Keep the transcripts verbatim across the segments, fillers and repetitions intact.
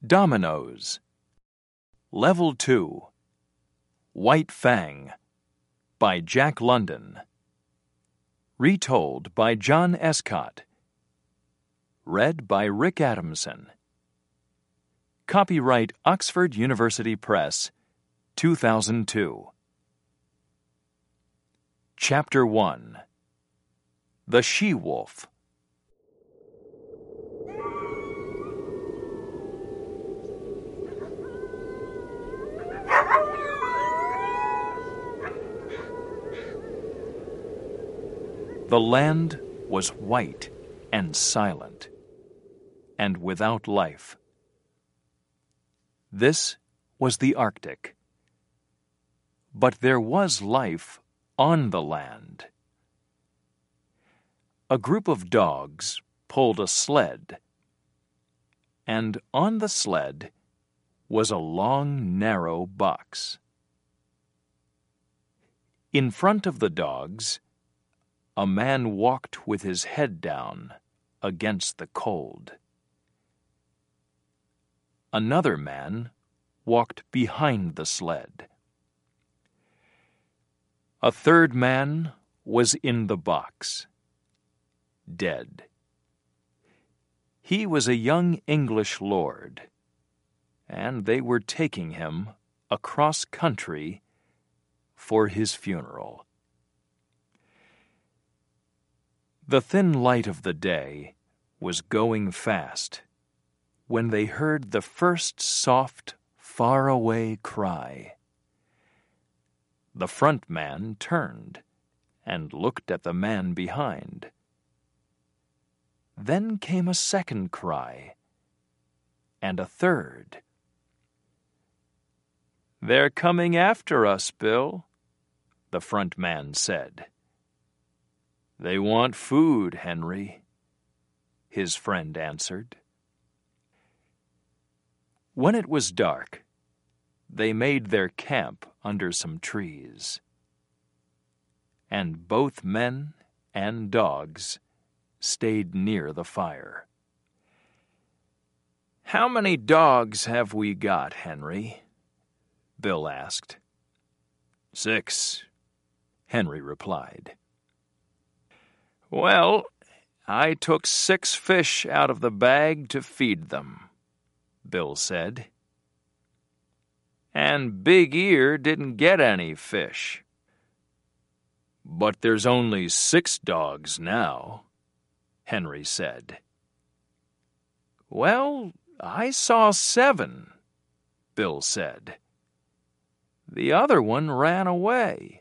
Dominoes. Level two. White Fang by Jack London. Retold by John Escott. Read by Rick Adamson. Copyright Oxford University Press, two thousand two. Chapter one. The She-Wolf. The land was white and silent, and without life. This was the Arctic. But there was life on the land. A group of dogs pulled a sled, and on the sled was a long, narrow box. In front of the dogs, a man walked with his head down against the cold. Another man walked behind the sled. A third man was in the box, dead. He was a young English lord, and they were taking him across country for his funeral. The thin light of the day was going fast when they heard the first soft, far-away cry. The front man turned and looked at the man behind. Then came a second cry, and a third. "They're coming after us, Bill," the front man said. "They want food, Henry," his friend answered. When it was dark, they made their camp under some trees, and both men and dogs stayed near the fire. "How many dogs have we got, Henry?" Bill asked. "Six," Henry replied. "Well, I took six fish out of the bag to feed them," Bill said. "And Big Ear didn't get any fish." "But there's only six dogs now," Henry said. "Well, I saw seven," Bill said. "The other one ran away."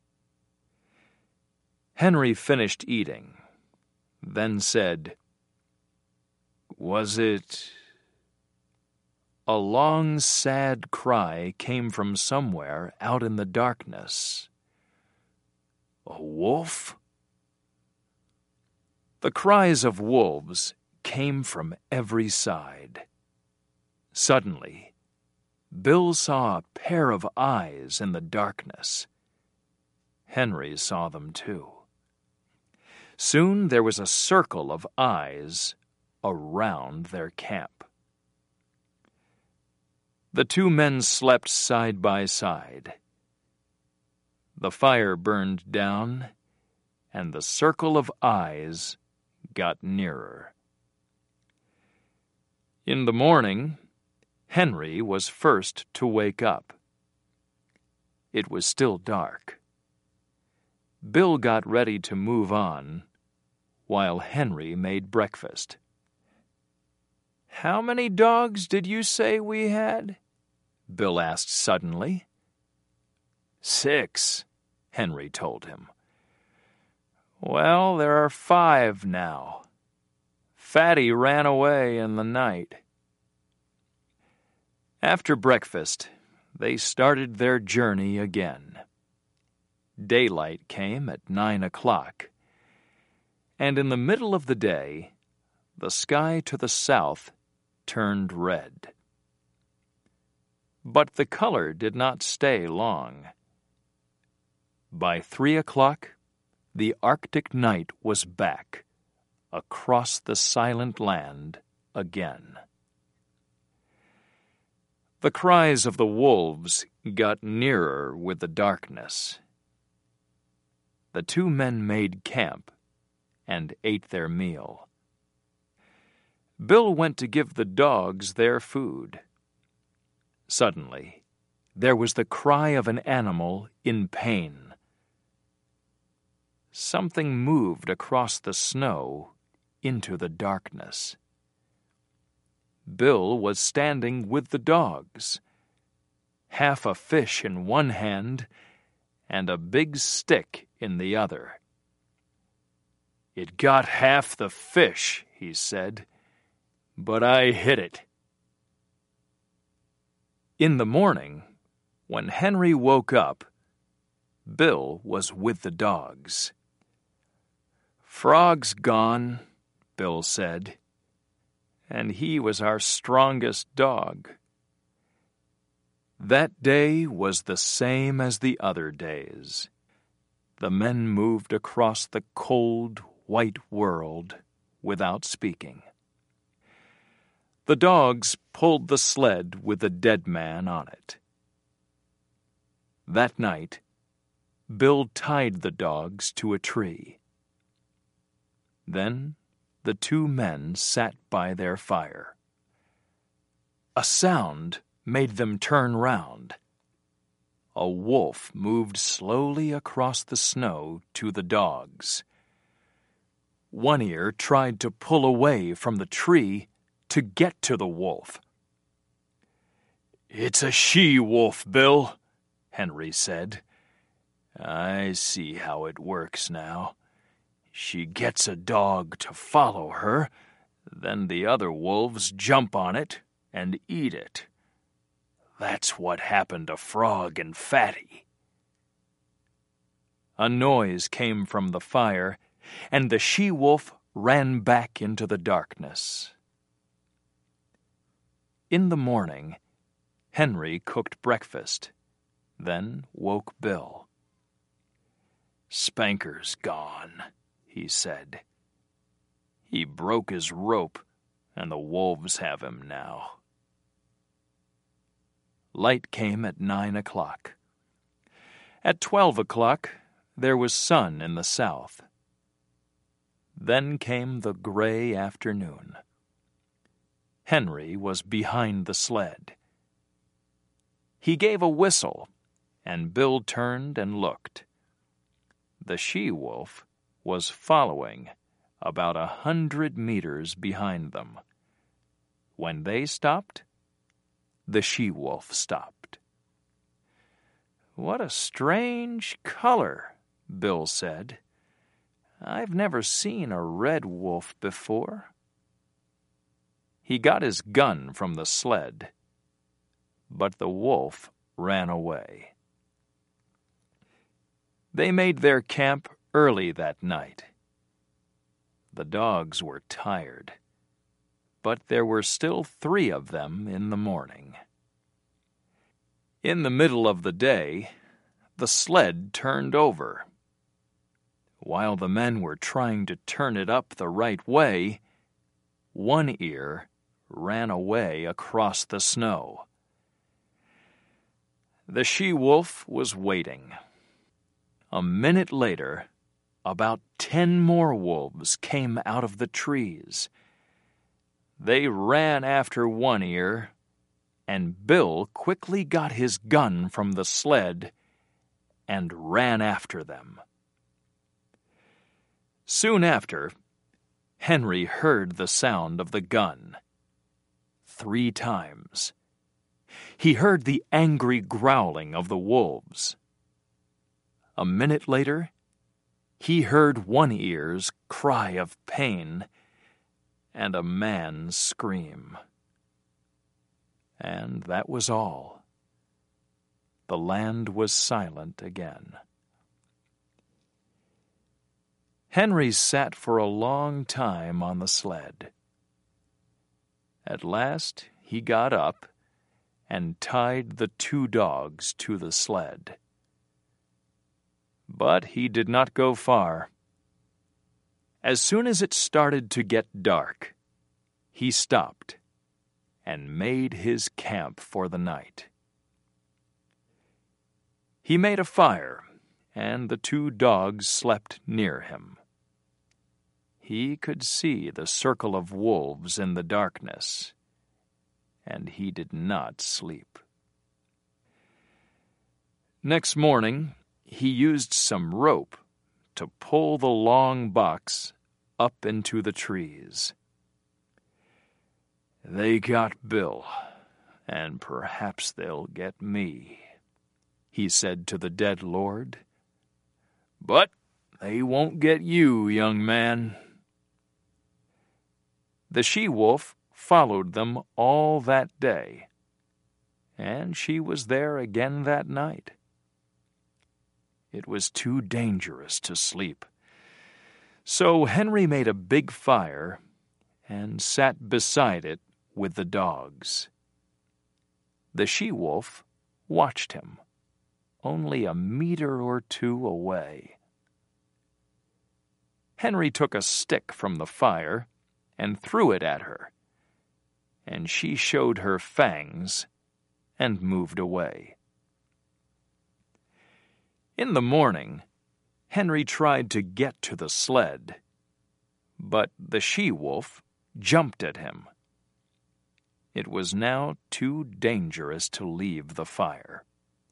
Henry finished eating, then said, "Was it—" A long, sad cry came from somewhere out in the darkness. "A wolf?" The cries of wolves came from every side. Suddenly, Bill saw a pair of eyes in the darkness. Henry saw them too. Soon there was a circle of eyes around their camp. The two men slept side by side. The fire burned down, and the circle of eyes got nearer. In the morning, Henry was first to wake up. It was still dark. Bill got ready to move on, while Henry made breakfast. "How many dogs did you say we had?" Bill asked suddenly. "Six," Henry told him. "Well, there are five now. Fatty ran away in the night." After breakfast, they started their journey again. Daylight came at nine o'clock, and in the middle of the day, the sky to the south turned red. But the color did not stay long. By three o'clock, the Arctic night was back, across the silent land again. The cries of the wolves got nearer with the darkness. The two men made camp and ate their meal. Bill went to give the dogs their food. Suddenly, there was the cry of an animal in pain. Something moved across the snow into the darkness. Bill was standing with the dogs, half a fish in one hand and a big stick in the other. "It got half the fish," he said, "but I hit it." In the morning, when Henry woke up, Bill was with the dogs. "Frog's gone," Bill said, "and he was our strongest dog." That day was the same as the other days. The men moved across the cold, white world without speaking. The dogs pulled the sled with the dead man on it. That night, Bill tied the dogs to a tree. Then the two men sat by their fire. A sound made them turn round. A wolf moved slowly across the snow to the dogs. One Ear tried to pull away from the tree to get to the wolf. "It's a she-wolf, Bill," Henry said. "I see how it works now. She gets a dog to follow her, then the other wolves jump on it and eat it. That's what happened to Frog and Fatty." A noise came from the fire, and the she-wolf ran back into the darkness. In the morning, Henry cooked breakfast, then woke Bill. "Spanker's gone," he said. "He broke his rope, and the wolves have him now." Light came at nine o'clock. At twelve o'clock, there was sun in the south. Then came the gray afternoon. Henry was behind the sled. He gave a whistle, and Bill turned and looked. The she-wolf was following about a hundred meters behind them. When they stopped, the she-wolf stopped. "What a strange color," Bill said. "I've never seen a red wolf before." He got his gun from the sled, but the wolf ran away. They made their camp early that night. The dogs were tired, but there were still three of them in the morning. In the middle of the day, the sled turned over. While the men were trying to turn it up the right way, One Ear ran away across the snow. The she-wolf was waiting. A minute later, about ten more wolves came out of the trees. They ran after One Ear, and Bill quickly got his gun from the sled and ran after them. Soon after, Henry heard the sound of the gun. Three times. He heard the angry growling of the wolves. A minute later, he heard One Ear's cry of pain and a man's scream. And that was all. The land was silent again. Henry sat for a long time on the sled. At last he got up and tied the two dogs to the sled. But he did not go far. As soon as it started to get dark, he stopped and made his camp for the night. He made a fire, and the two dogs slept near him. He could see the circle of wolves in the darkness, and he did not sleep. Next morning, he used some rope to pull the long box up into the trees. "They got Bill, and perhaps they'll get me," he said to the dead lord. "But they won't get you, young man." The she-wolf followed them all that day, and she was there again that night. It was too dangerous to sleep, so Henry made a big fire and sat beside it with the dogs. The she-wolf watched him, only a meter or two away. Henry took a stick from the fire and threw it at her, and she showed her fangs and moved away. In the morning, Henry tried to get to the sled, but the she-wolf jumped at him. It was now too dangerous to leave the fire.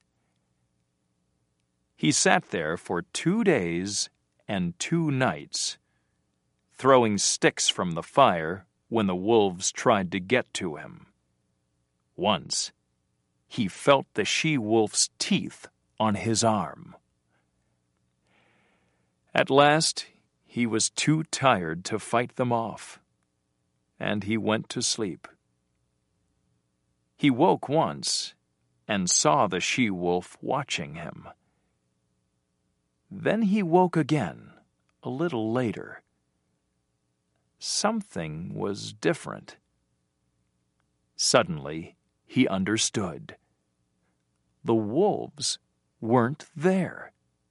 He sat there for two days and two nights, throwing sticks from the fire when the wolves tried to get to him. Once, he felt the she-wolf's teeth on his arm. At last, he was too tired to fight them off, and he went to sleep. He woke once and saw the she-wolf watching him. Then he woke again, a little later. Something was different. Suddenly, he understood. The wolves weren't there.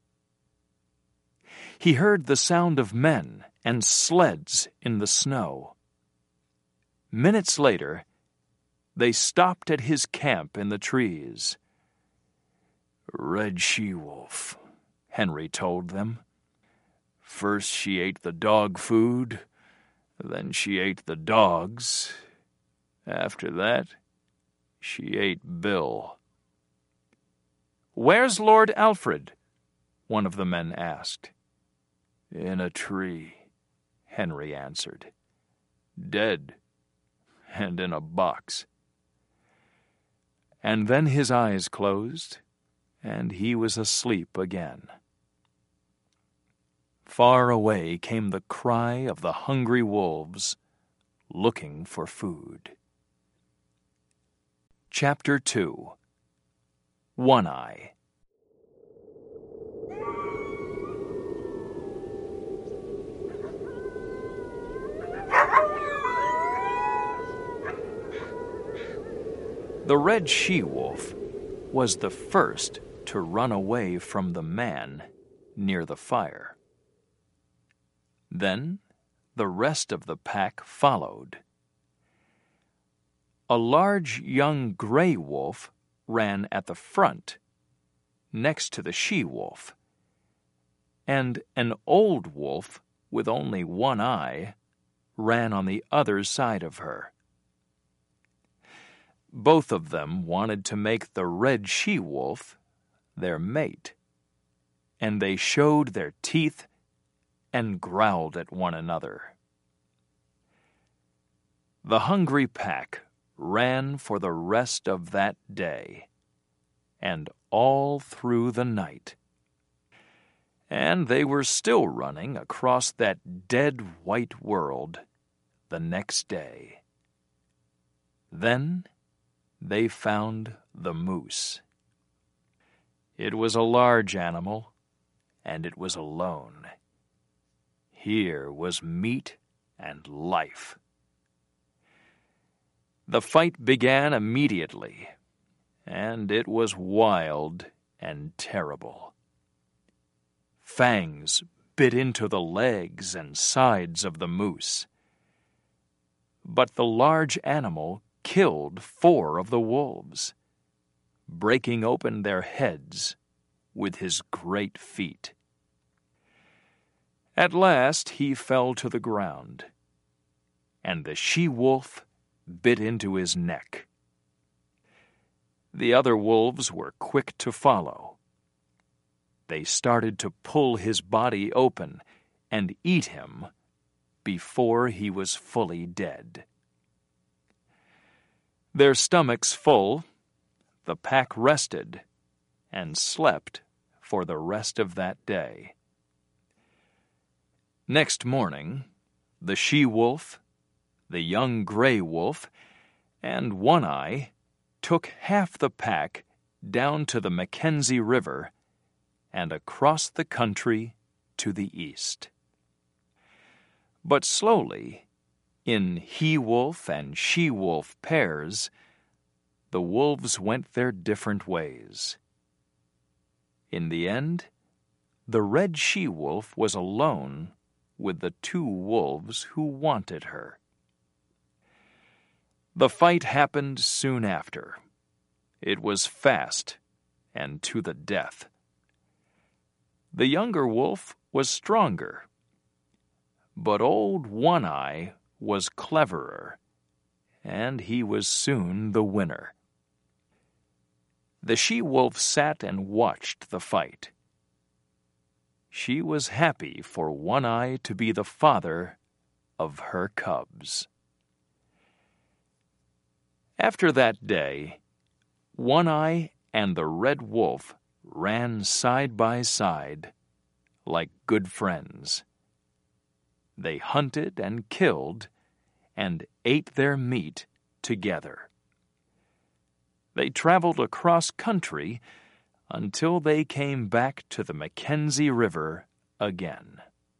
He heard the sound of men and sleds in the snow. Minutes later, they stopped at his camp in the trees. "Red She-Wolf," Henry told them. "First she ate the dog food, then she ate the dogs. After that, she ate Bill." "Where's Lord Alfred?" one of the men asked. "In a tree," Henry answered. "Dead, and in a box." And then his eyes closed, and he was asleep again. Far away came the cry of the hungry wolves, looking for food. Chapter two. One-Eye. The red she-wolf was the first to run away from the man near the fire. Then the rest of the pack followed. A large young gray wolf ran at the front, next to the she-wolf, and an old wolf with only one eye ran on the other side of her. Both of them wanted to make the red she-wolf their mate, and they showed their teeth and growled at one another. The hungry pack ran for the rest of that day, and all through the night. And they were still running across that dead white world the next day. Then they found the moose. It was a large animal, and it was alone. Here was meat and life. The fight began immediately, and it was wild and terrible. Fangs bit into the legs and sides of the moose. But the large animal killed four of the wolves, breaking open their heads with his great feet. At last he fell to the ground, and the she-wolf bit into his neck. The other wolves were quick to follow. They started to pull his body open and eat him before he was fully dead. Their stomachs full, the pack rested and slept for the rest of that day. Next morning, the she-wolf, the young gray wolf, and One-Eye took half the pack down to the Mackenzie River and across the country to the east. But slowly, in he-wolf and she-wolf pairs, the wolves went their different ways. In the end, the red she-wolf was alone with the two wolves who wanted her. The fight happened soon after. It was fast and to the death. The younger wolf was stronger, but old One-Eye was cleverer, and he was soon the winner. The she-wolf sat and watched the fight. She was happy for One-Eye to be the father of her cubs. After that day, One-Eye and the red wolf ran side by side like good friends. They hunted and killed and ate their meat together. They traveled across country until they came back to the Mackenzie River again.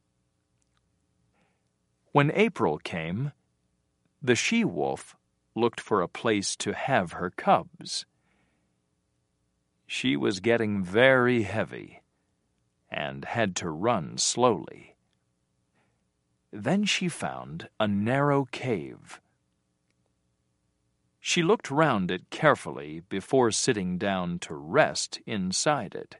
When April came, the she-wolf looked for a place to have her cubs. She was getting very heavy and had to run slowly. Then she found a narrow cave. She looked round it carefully before sitting down to rest inside it.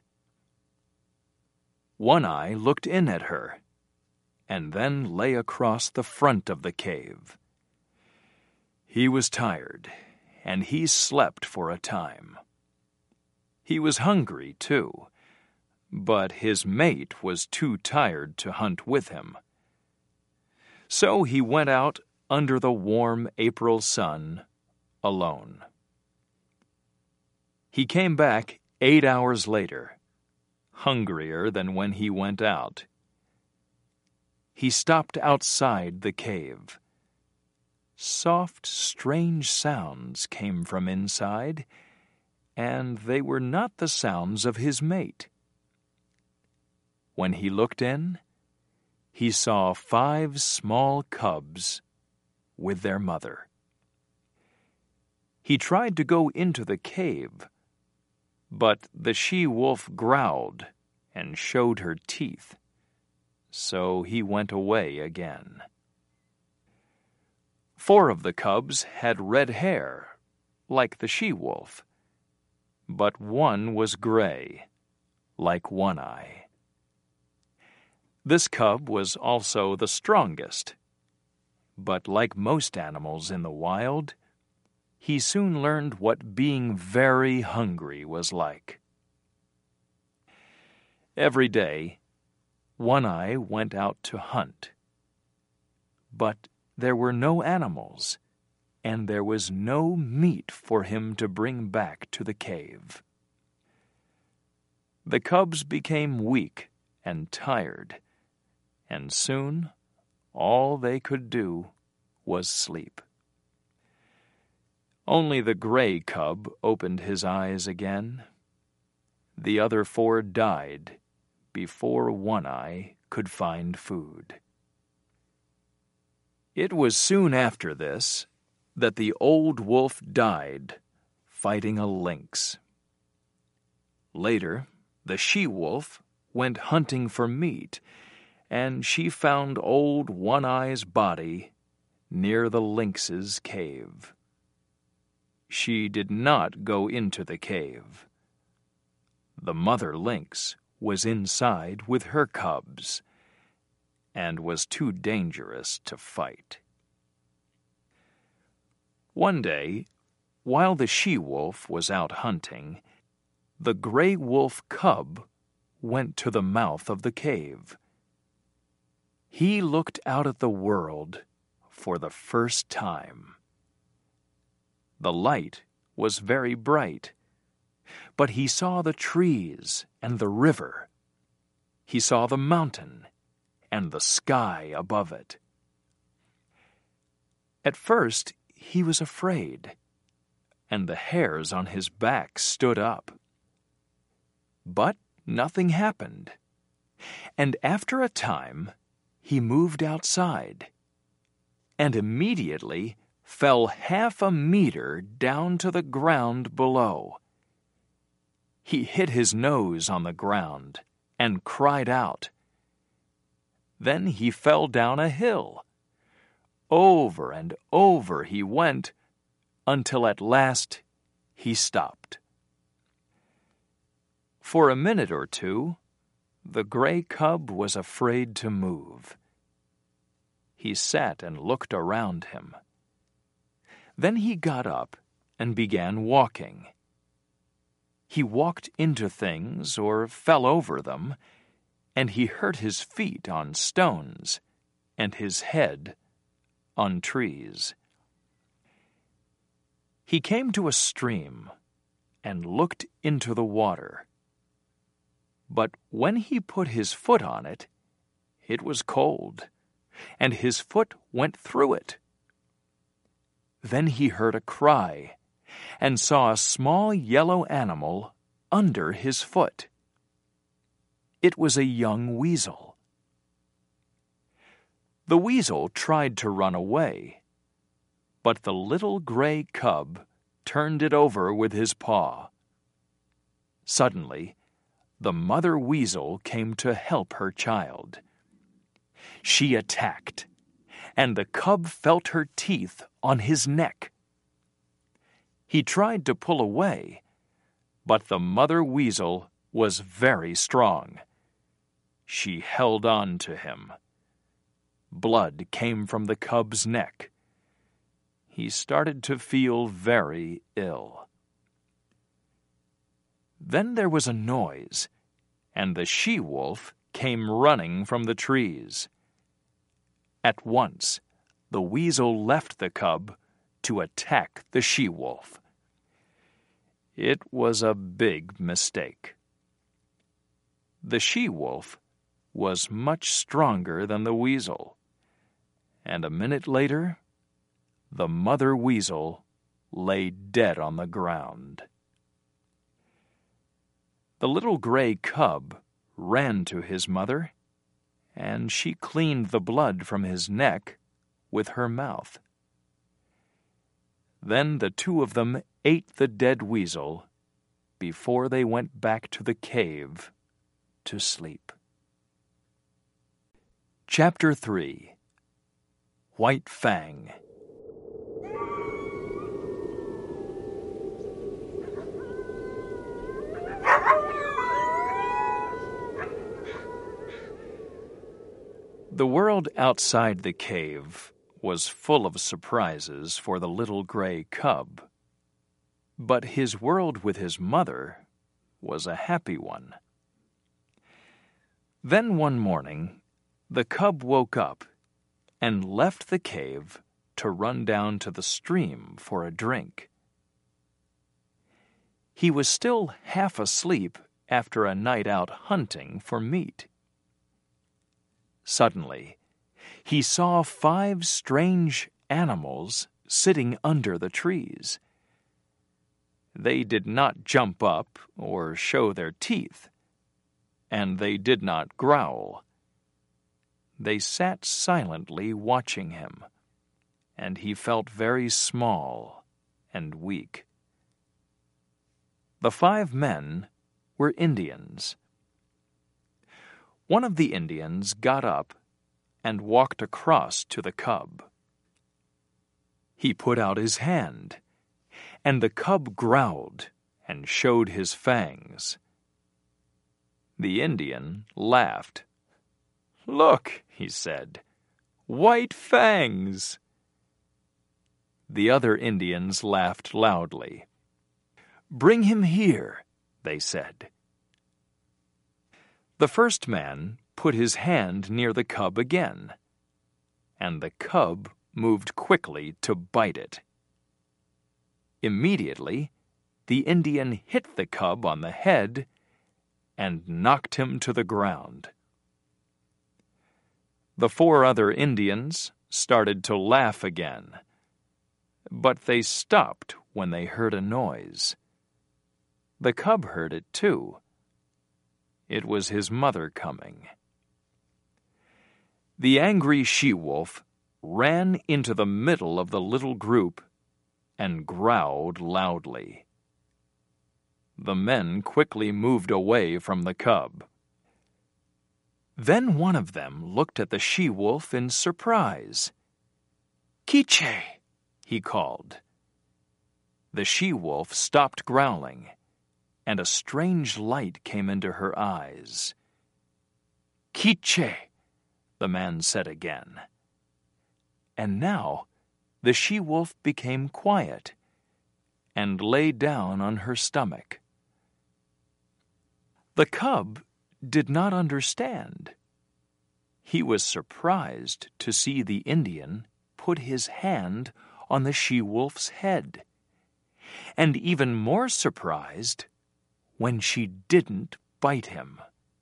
One-Eye looked in at her, and then lay across the front of the cave. He was tired, and he slept for a time. He was hungry, too, but his mate was too tired to hunt with him. So he went out under the warm April sun alone. He came back eight hours later, hungrier than when he went out. He stopped outside the cave. Soft, strange sounds came from inside, and they were not the sounds of his mate. When he looked in, he saw five small cubs with their mother. He tried to go into the cave, but the she-wolf growled and showed her teeth, so he went away again. Four of the cubs had red hair, like the she-wolf, but one was gray, like One-Eye. This cub was also the strongest, but like most animals in the wild, he soon learned what being very hungry was like. Every day, One-Eye went out to hunt. But there were no animals, and there was no meat for him to bring back to the cave. The cubs became weak and tired, and soon all they could do was sleep. Only the gray cub opened his eyes again. The other four died before One-Eye could find food. It was soon after this that the old wolf died fighting a lynx. Later, the she-wolf went hunting for meat, and she found old One-Eye's body near the lynx's cave. she did not go into the cave. The mother lynx was inside with her cubs and was too dangerous to fight. One day, while the she-wolf was out hunting, the gray wolf cub went to the mouth of the cave. He looked out at the world for the first time. The light was very bright, but he saw the trees and the river. He saw the mountain and the sky above it. At first, he was afraid, and the hairs on his back stood up. But nothing happened, and after a time, he moved outside, and immediately fell half a meter down to the ground below. He hit his nose on the ground and cried out. Then he fell down a hill. Over and over he went, until at last he stopped. For a minute or two, the gray cub was afraid to move. He sat and looked around him. Then he got up and began walking. He walked into things or fell over them, and he hurt his feet on stones and his head on trees. He came to a stream and looked into the water. But when he put his foot on it, it was cold, and his foot went through it. Then he heard a cry and saw a small yellow animal under his foot. It was a young weasel. The weasel tried to run away, but the little gray cub turned it over with his paw. Suddenly, the mother weasel came to help her child. She attacked, and the cub felt her teeth on his neck. He tried to pull away, but the mother weasel was very strong. She held on to him. Blood came from the cub's neck. He started to feel very ill. Then there was a noise, and the she-wolf came running from the trees. At once, the weasel left the cub to attack the she-wolf. It was a big mistake. The she-wolf was much stronger than the weasel, and a minute later, the mother weasel lay dead on the ground. The little gray cub ran to his mother, and she cleaned the blood from his neck with her mouth. Then the two of them ate the dead weasel before they went back to the cave to sleep. Chapter three. White Fang. The world outside the cave was full of surprises for the little gray cub, but his world with his mother was a happy one. Then one morning, the cub woke up and left the cave to run down to the stream for a drink. He was still half asleep after a night out hunting for meat. Suddenly, he saw five strange animals sitting under the trees. They did not jump up or show their teeth, and they did not growl. They sat silently watching him, and he felt very small and weak. The five men were Indians. One of the Indians got up and walked across to the cub. He put out his hand, and the cub growled and showed his fangs. The Indian laughed. "Look," he said, "white fangs." The other Indians laughed loudly. "Bring him here," they said. The first man put his hand near the cub again, and the cub moved quickly to bite it. Immediately, the Indian hit the cub on the head and knocked him to the ground. The four other Indians started to laugh again, but they stopped when they heard a noise. The cub heard it too. It was his mother coming. The angry she-wolf ran into the middle of the little group and growled loudly. The men quickly moved away from the cub. Then one of them looked at the she-wolf in surprise. "Quiche!" he called. The she-wolf stopped growling, and a strange light came into her eyes. "Quiche!" the man said again. And now the she-wolf became quiet and lay down on her stomach. The cub did not understand. He was surprised to see the Indian put his hand on the she-wolf's head, and even more surprised when she didn't bite him.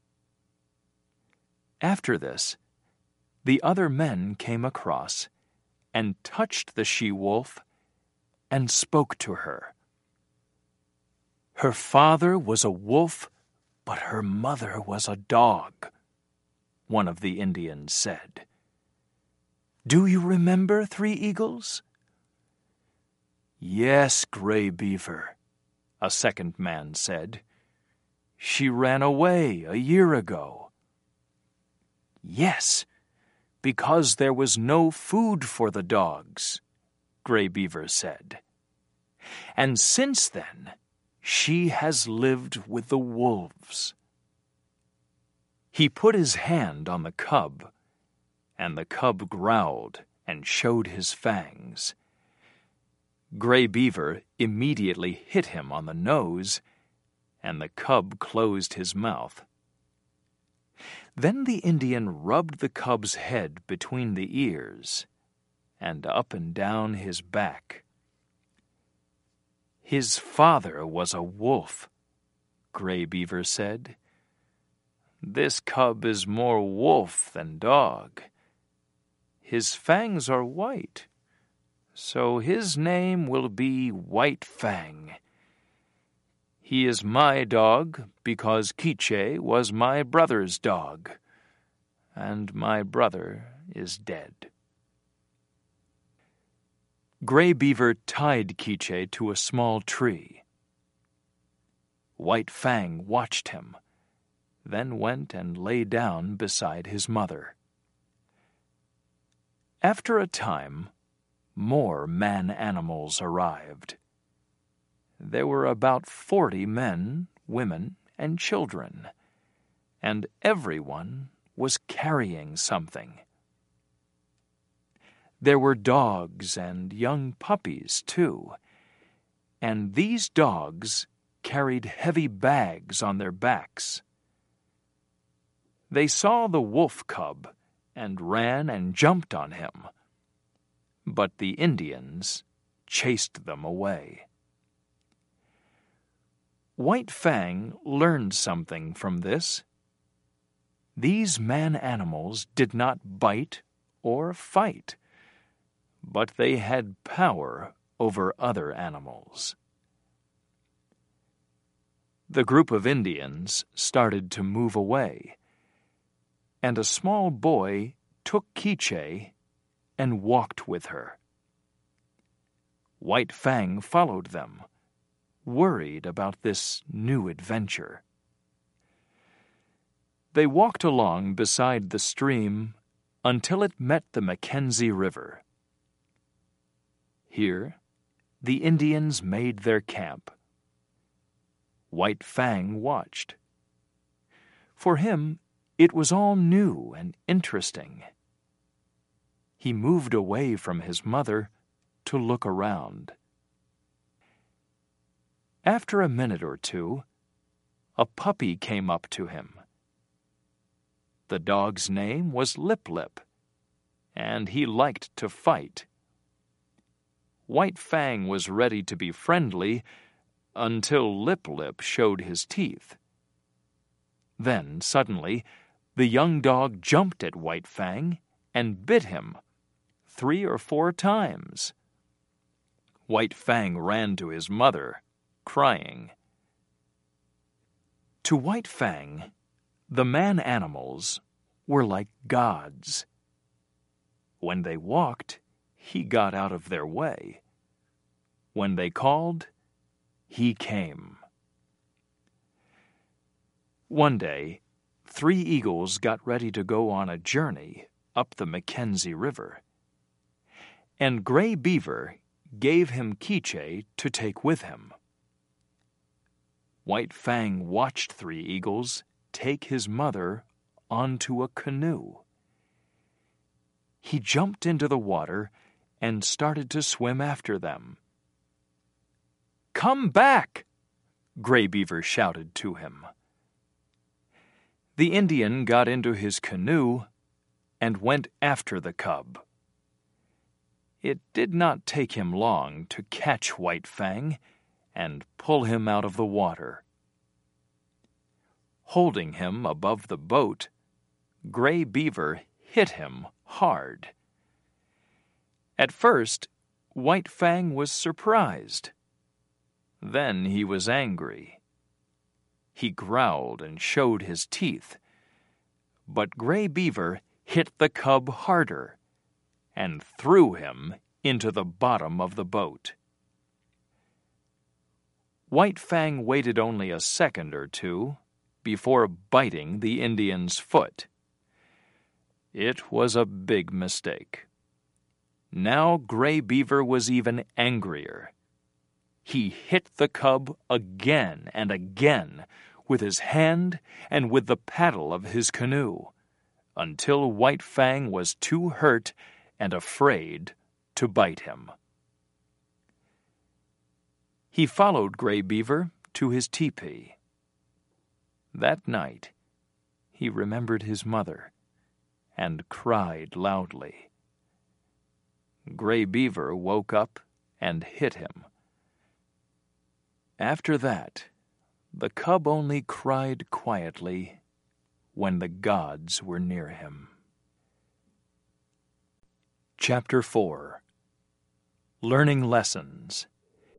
After this, the other men came across and touched the she-wolf and spoke to her. Her father was a wolf, but her mother was a dog, one of the Indians said. "Do you remember, Three Eagles?" "Yes, Gray Beaver," a second man said. "She ran away a year ago." "Yes, because there was no food for the dogs," Gray Beaver said. "And since then, she has lived with the wolves." He put his hand on the cub, and the cub growled and showed his fangs. Gray Beaver immediately hit him on the nose, and the cub closed his mouth. Then the Indian rubbed the cub's head between the ears and up and down his back. "His father was a wolf," Gray Beaver said. "This cub is more wolf than dog. His fangs are white, so his name will be White Fang. He is my dog because Quiche was my brother's dog, and my brother is dead." Gray Beaver tied Quiche to a small tree. White Fang watched him, then went and lay down beside his mother. After a time, more man-animals arrived. There were about forty men, women, and children, and everyone was carrying something. There were dogs and young puppies, too, and these dogs carried heavy bags on their backs. They saw the wolf cub and ran and jumped on him, but the Indians chased them away. White Fang learned something from this. These man-animals did not bite or fight, but they had power over other animals. The group of Indians started to move away, and a small boy took Quiche and walked with her. White Fang followed them, worried about this new adventure. They walked along beside the stream until it met the Mackenzie River. Here, the Indians made their camp. White Fang watched. For him, it was all new and interesting. He moved away from his mother to look around. After a minute or two, a puppy came up to him. The dog's name was Lip Lip, and he liked to fight. White Fang was ready to be friendly until Lip Lip showed his teeth. Then, suddenly, the young dog jumped at White Fang and bit him three or four times. White Fang ran to his mother, crying. To White Fang, the man-animals were like gods. When they walked, he got out of their way. When they called, he came. One day, three eagles got ready to go on a journey up the Mackenzie River, and Gray Beaver gave him Quiche to take with him. White Fang watched Three Eagles take his mother onto a canoe. He jumped into the water and started to swim after them. "Come back!" Gray Beaver shouted to him. The Indian got into his canoe and went after the cub. It did not take him long to catch White Fang and pull him out of the water. Holding him above the boat, Gray Beaver hit him hard. At first, White Fang was surprised. Then he was angry. He growled and showed his teeth, but Gray Beaver hit the cub harder and threw him into the bottom of the boat. White Fang waited only a second or two before biting the Indian's foot. It was a big mistake. Now Gray Beaver was even angrier. He hit the cub again and again with his hand and with the paddle of his canoe, until White Fang was too hurt and afraid to bite him. He followed Gray Beaver to his tepee. That night, he remembered his mother and cried loudly. Gray Beaver woke up and hit him. After that, the cub only cried quietly when the gods were near him. Chapter four. Learning Lessons.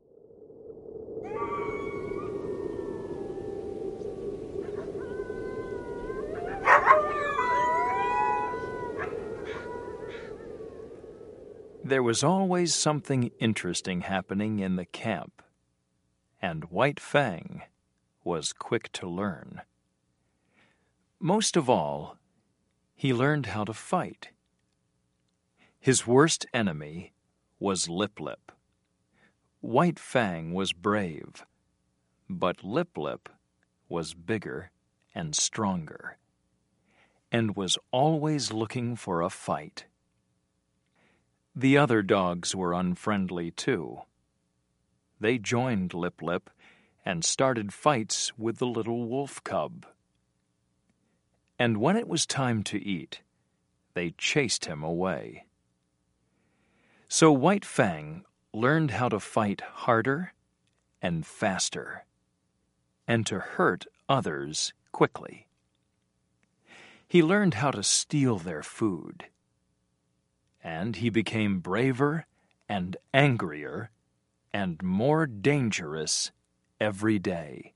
There was always something interesting happening in the camp, and White Fang was quick to learn. Most of all, he learned how to fight. His worst enemy was Lip Lip. White Fang was brave, but Lip Lip was bigger and stronger, and was always looking for a fight. The other dogs were unfriendly, too. They joined Lip Lip and started fights with the little wolf cub. And when it was time to eat, they chased him away. So White Fang learned how to fight harder and faster, and to hurt others quickly. He learned how to steal their food, and he became braver and angrier and more dangerous every day.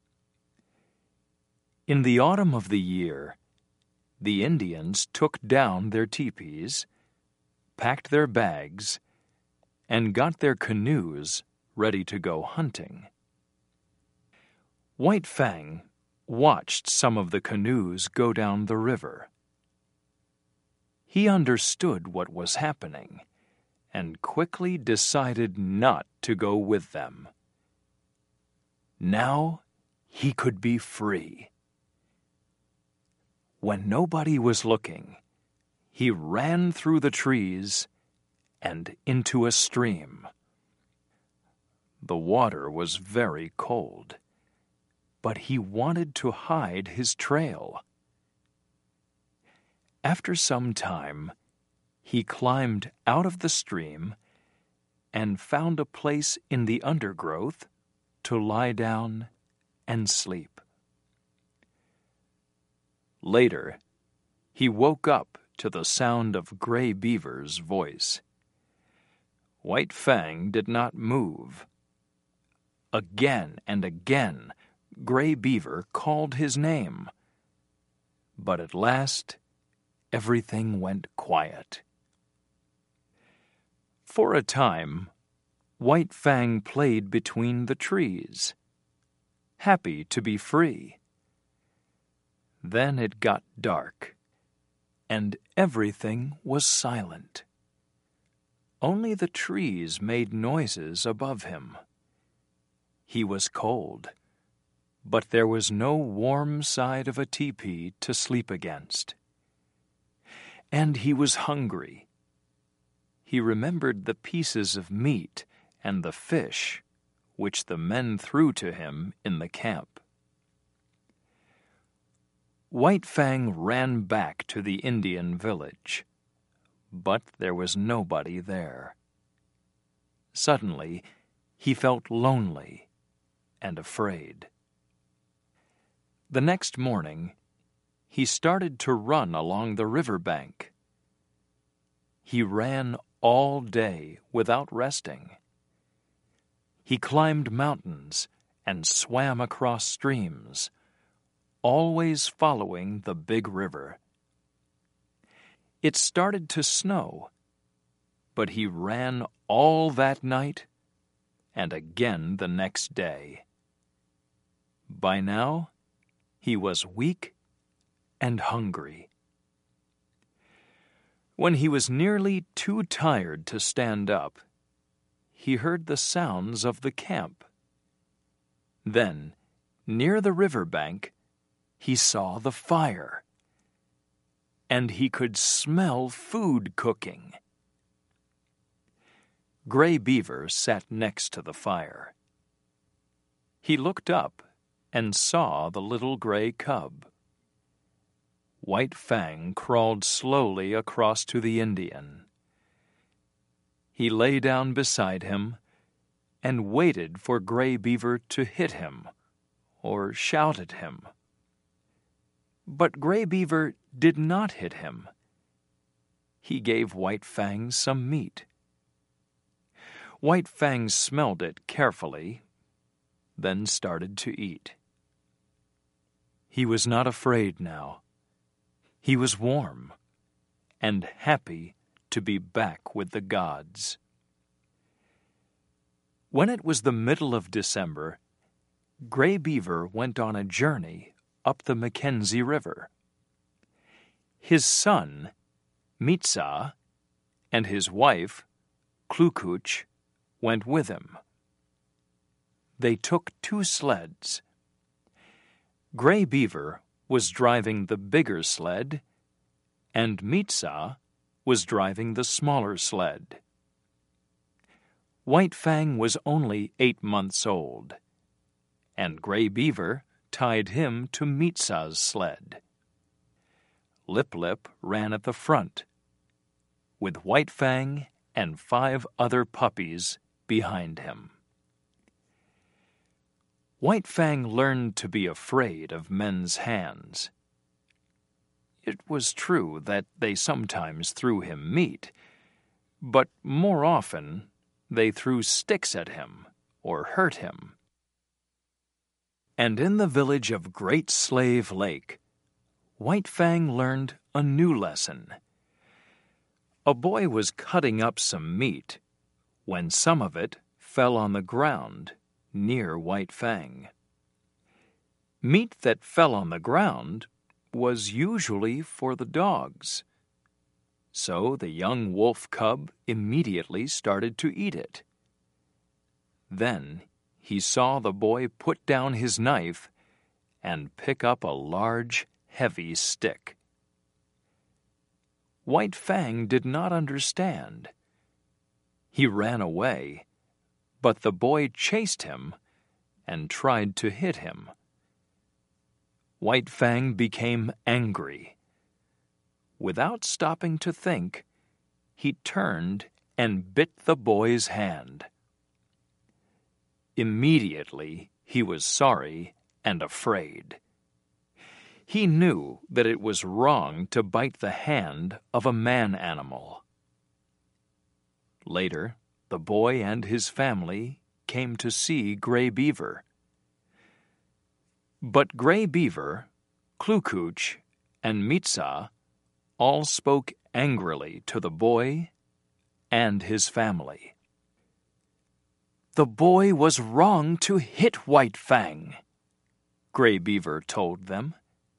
In the autumn of the year, the Indians took down their teepees, packed their bags, and got their canoes ready to go hunting. White Fang watched some of the canoes go down the river. He understood what was happening, and quickly decided not to go with them. Now he could be free. When nobody was looking, he ran through the trees and into a stream. The water was very cold, but he wanted to hide his trail. After some time, he climbed out of the stream and found a place in the undergrowth to lie down and sleep. Later, he woke up to the sound of Gray Beaver's voice. White Fang did not move. Again and again, Gray Beaver called his name. But at last, everything went quiet. For a time, White Fang played between the trees, happy to be free. Then it got dark, and everything was silent. Only the trees made noises above him. He was cold, but there was no warm side of a teepee to sleep against. And he was hungry. He remembered the pieces of meat and the fish which the men threw to him in the camp. White Fang ran back to the Indian village, but there was nobody there. Suddenly, he felt lonely and afraid. The next morning, he started to run along the river bank. He ran all day without resting. He climbed mountains and swam across streams, always following the big river. It started to snow, but he ran all that night and again the next day. By now, he was weak and hungry. When he was nearly too tired to stand up, he heard the sounds of the camp. Then, near the river bank, he saw the fire, and he could smell food cooking. Gray Beaver sat next to the fire. He looked up and saw the little gray cub. White Fang crawled slowly across to the Indian. He lay down beside him and waited for Gray Beaver to hit him or shout at him. But Gray Beaver did not hit him. He gave White Fang some meat. White Fang smelled it carefully, then started to eat. He was not afraid now. He was warm and happy to be back with the gods. When it was the middle of December, Gray Beaver went on a journey up the Mackenzie River. His son, Mitsa, and his wife, Klukuch, went with him. They took two sleds. Gray Beaver was driving the bigger sled, and Mitsa was driving the smaller sled. White Fang was only eight months old, and Gray Beaver tied him to Mitsa's sled. Lip Lip ran at the front, with White Fang and five other puppies behind him. White Fang learned to be afraid of men's hands. It was true that they sometimes threw him meat, but more often they threw sticks at him or hurt him. And in the village of Great Slave Lake, White Fang learned a new lesson. A boy was cutting up some meat when some of it fell on the ground near White Fang. Meat that fell on the ground was usually for the dogs. So the young wolf cub immediately started to eat it. Then he saw the boy put down his knife and pick up a large, heavy stick. White Fang did not understand. He ran away, but the boy chased him and tried to hit him. White Fang became angry. Without stopping to think, he turned and bit the boy's hand. Immediately, he was sorry and afraid. He knew that it was wrong to bite the hand of a man-animal. Later, the boy and his family came to see Gray Beaver. But Gray Beaver, Klukooch, and Mitsa all spoke angrily to the boy and his family. The boy was wrong to hit White Fang, Gray Beaver told them.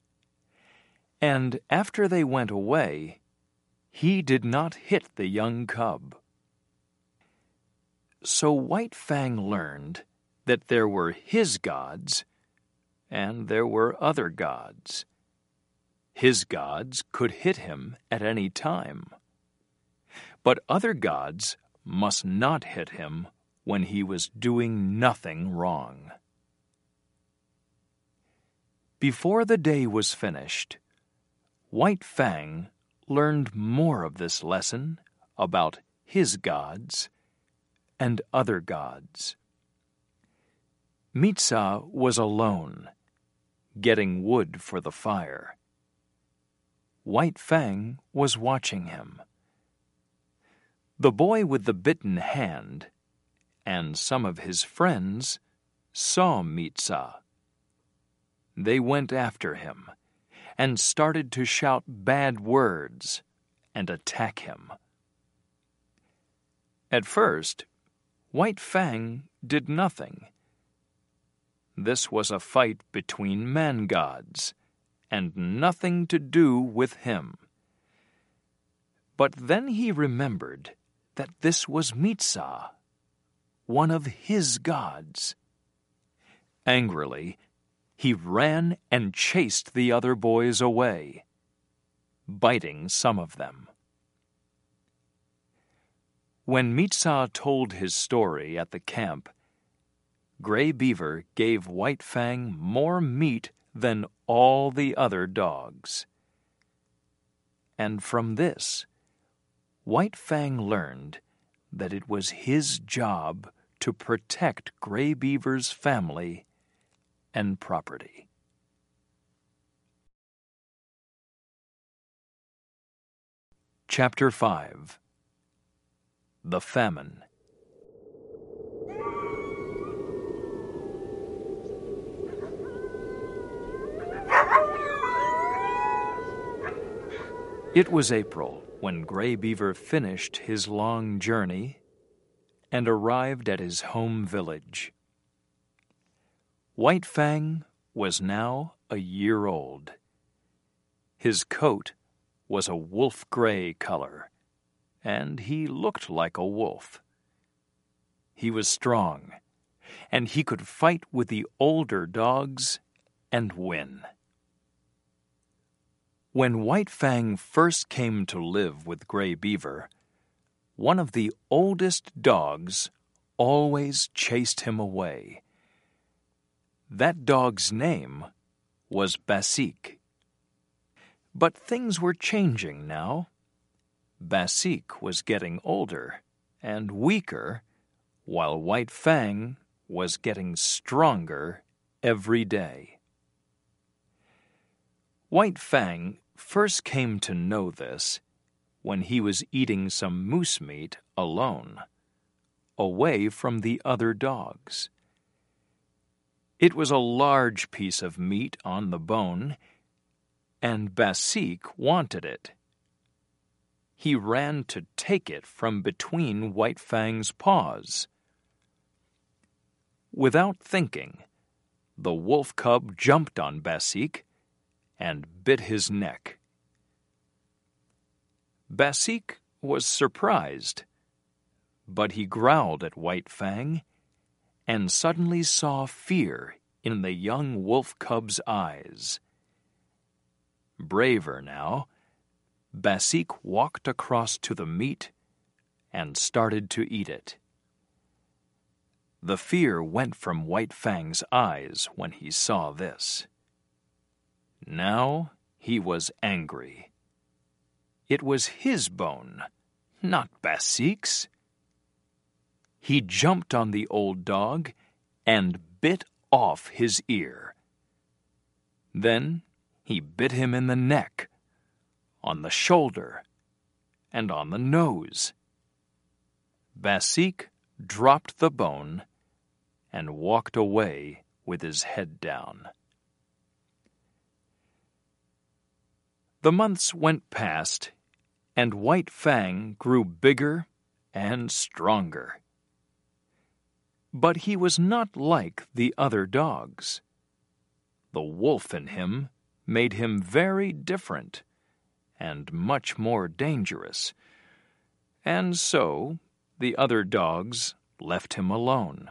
And after they went away, he did not hit the young cub. So White Fang learned that there were his gods and there were other gods. His gods could hit him at any time, but other gods must not hit him when he was doing nothing wrong. Before the day was finished, White Fang learned more of this lesson about his gods and other gods. Mitsa was alone, getting wood for the fire. White Fang was watching him. The boy with the bitten hand and some of his friends saw Mitsa. They went after him and started to shout bad words and attack him. At first, White Fang did nothing. This was a fight between man-gods, and nothing to do with him. But then he remembered that this was Mitsa, one of his gods. Angrily, he ran and chased the other boys away, biting some of them. When Mitsa told his story at the camp, Gray Beaver gave White Fang more meat than all the other dogs. And from this, White Fang learned that it was his job to protect Gray Beaver's family and property. Chapter five. The Famine. It was April when Gray Beaver finished his long journey and arrived at his home village. White Fang was now a year old. His coat was a wolf-gray color, and he looked like a wolf. He was strong, and he could fight with the older dogs and win. When White Fang first came to live with Gray Beaver, one of the oldest dogs always chased him away. That dog's name was Basik. But things were changing now. Basik was getting older and weaker, while White Fang was getting stronger every day. White Fang first came to know this when he was eating some moose meat alone, away from the other dogs. It was a large piece of meat on the bone, and Basik wanted it. He ran to take it from between White Fang's paws. Without thinking, the wolf cub jumped on Basik and bit his neck. Basik was surprised, but he growled at White Fang and suddenly saw fear in the young wolf cub's eyes. Braver now, Basik walked across to the meat and started to eat it. The fear went from White Fang's eyes when he saw this. Now he was angry. It was his bone, not Basik's. He jumped on the old dog and bit off his ear. Then he bit him in the neck, on the shoulder, and on the nose. Basik dropped the bone and walked away with his head down. The months went past, and White Fang grew bigger and stronger. But he was not like the other dogs. The wolf in him made him very different and much more dangerous, and so the other dogs left him alone.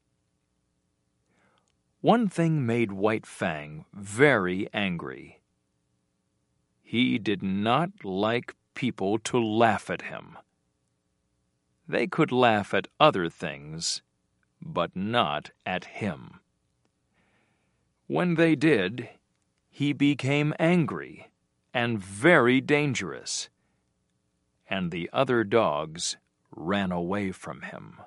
One thing made White Fang very angry. He did not like people to laugh at him. They could laugh at other things, but not at him. When they did, he became angry and very dangerous, and the other dogs ran away from him.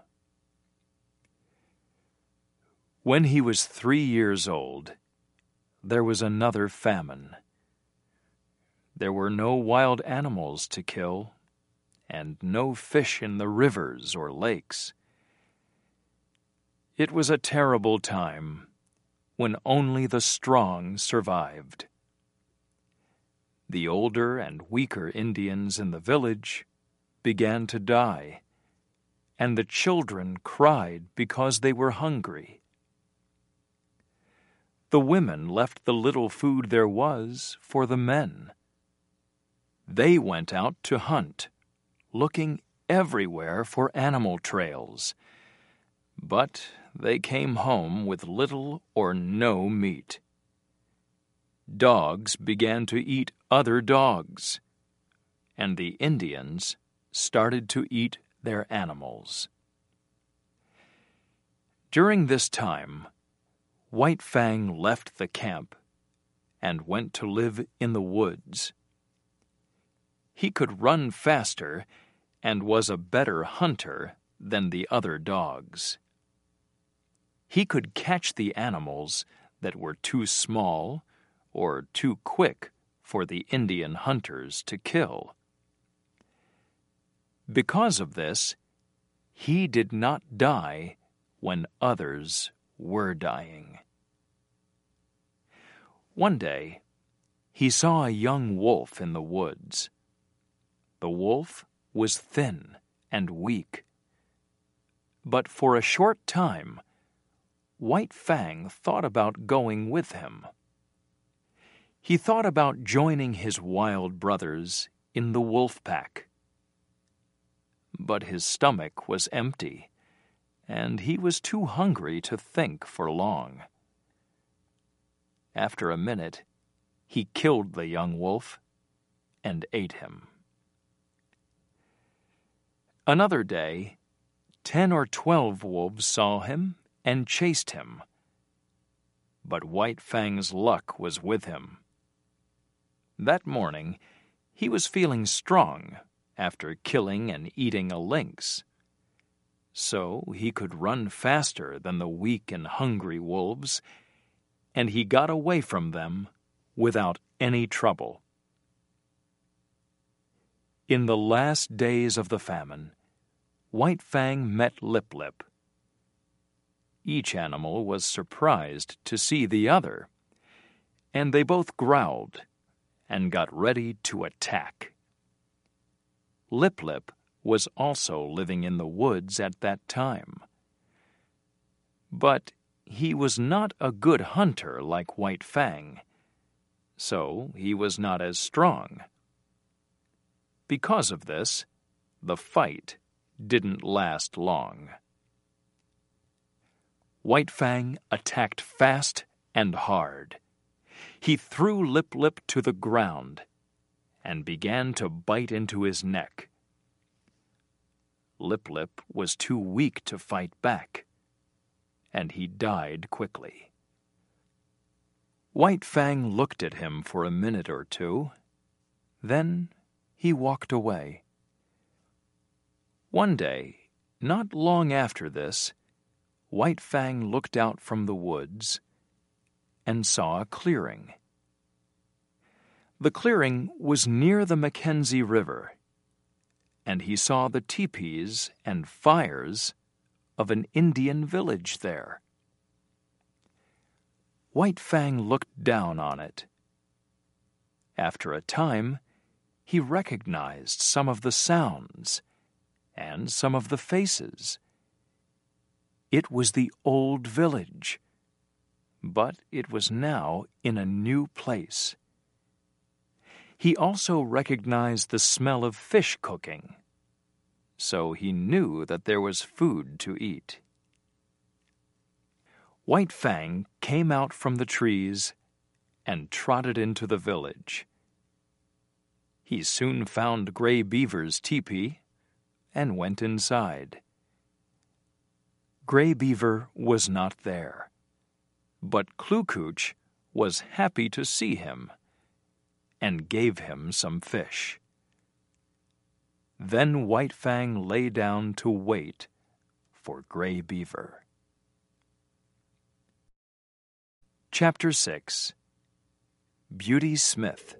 When he was three years old, there was another famine. There were no wild animals to kill, and no fish in the rivers or lakes. It was a terrible time when only the strong survived. The older and weaker Indians in the village began to die, and the children cried because they were hungry. The women left the little food there was for the men. They went out to hunt, looking everywhere for animal trails, but they came home with little or no meat. Dogs began to eat other dogs, and the Indians started to eat their animals. During this time, White Fang left the camp and went to live in the woods. He could run faster and was a better hunter than the other dogs. He could catch the animals that were too small or too quick for the Indian hunters to kill. Because of this, he did not die when others were dying. One day, he saw a young wolf in the woods. The wolf was thin and weak. But for a short time, White Fang thought about going with him. He thought about joining his wild brothers in the wolf pack. But his stomach was empty, and he was too hungry to think for long. After a minute, he killed the young wolf and ate him. Another day, ten or twelve wolves saw him and chased him. But White Fang's luck was with him. That morning, he was feeling strong after killing and eating a lynx. So he could run faster than the weak and hungry wolves, and he got away from them without any trouble. In the last days of the famine, White Fang met Lip Lip. Each animal was surprised to see the other, and they both growled and got ready to attack. Lip Lip was also living in the woods at that time. But he was not a good hunter like White Fang, so he was not as strong. Because of this, the fight didn't last long. White Fang attacked fast and hard. He threw Lip Lip to the ground and began to bite into his neck. Lip Lip was too weak to fight back, and he died quickly. White Fang looked at him for a minute or two. Then he walked away. One day, not long after this, White Fang looked out from the woods and saw a clearing. The clearing was near the Mackenzie River, and he saw the teepees and fires of an Indian village there. White Fang looked down on it. After a time, he recognized some of the sounds and some of the faces. It was the old village, but it was now in a new place. He also recognized the smell of fish cooking, so he knew that there was food to eat. White Fang came out from the trees and trotted into the village. He soon found Gray Beaver's teepee and went inside. Gray Beaver was not there, but Kloo-Kooch was happy to see him and gave him some fish. Then White Fang lay down to wait for Gray Beaver. Chapter six. Beauty Smith.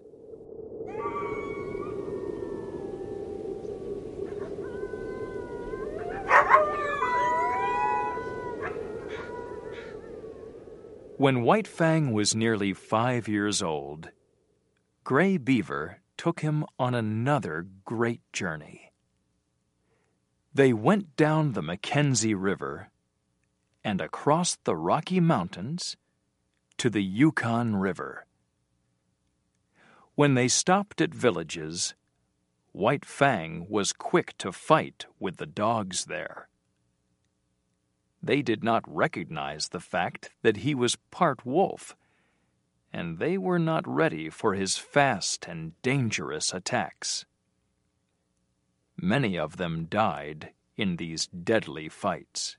When White Fang was nearly five years old, Gray Beaver took him on another great journey. They went down the Mackenzie River and across the Rocky Mountains to the Yukon River. When they stopped at villages, White Fang was quick to fight with the dogs there. They did not recognize the fact that he was part wolf, and they were not ready for his fast and dangerous attacks. Many of them died in these deadly fights.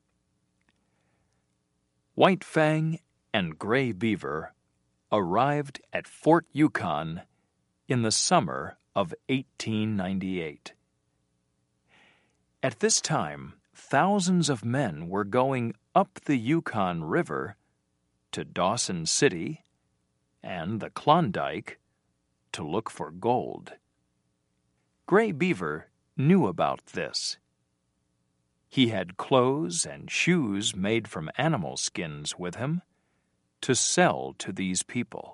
White Fang and Gray Beaver arrived at Fort Yukon in the summer of eighteen ninety-eight. At this time, thousands of men were going up the Yukon River to Dawson City and the Klondike to look for gold. Gray Beaver knew about this. He had clothes and shoes made from animal skins with him to sell to these people.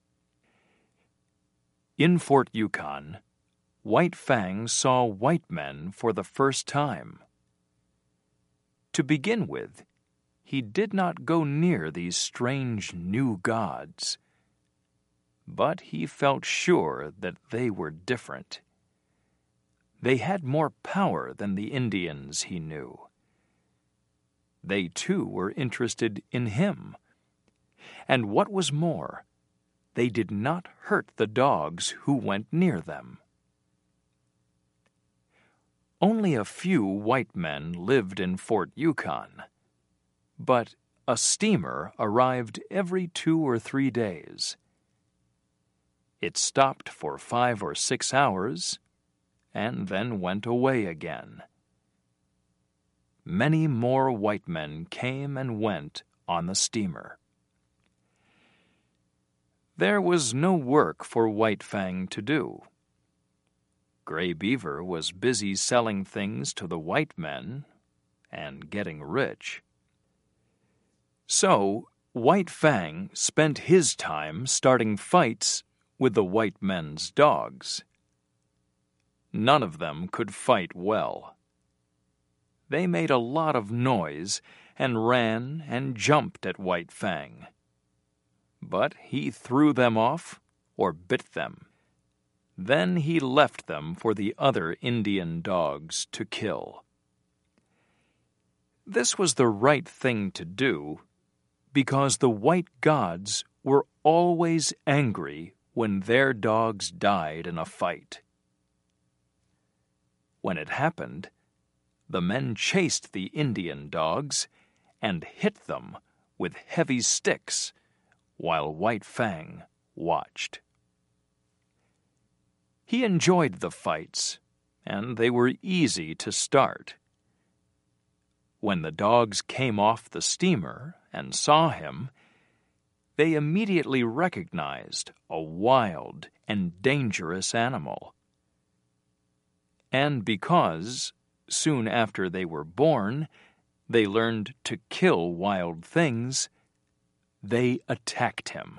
In Fort Yukon, White Fang saw white men for the first time. To begin with, he did not go near these strange new gods, but he felt sure that they were different. They had more power than the Indians he knew. They too were interested in him, and what was more, they did not hurt the dogs who went near them. Only a few white men lived in Fort Yukon, but a steamer arrived every two or three days. It stopped for five or six hours and then went away again. Many more white men came and went on the steamer. There was no work for White Fang to do. Gray Beaver was busy selling things to the white men and getting rich. So, White Fang spent his time starting fights with the white men's dogs. None of them could fight well. They made a lot of noise and ran and jumped at White Fang. But he threw them off or bit them. Then he left them for the other Indian dogs to kill. This was the right thing to do, because the white gods were always angry when their dogs died in a fight. When it happened, the men chased the Indian dogs and hit them with heavy sticks while White Fang watched. He enjoyed the fights, and they were easy to start. When the dogs came off the steamer and saw him, they immediately recognized a wild and dangerous animal. And because, soon after they were born, they learned to kill wild things, they attacked him.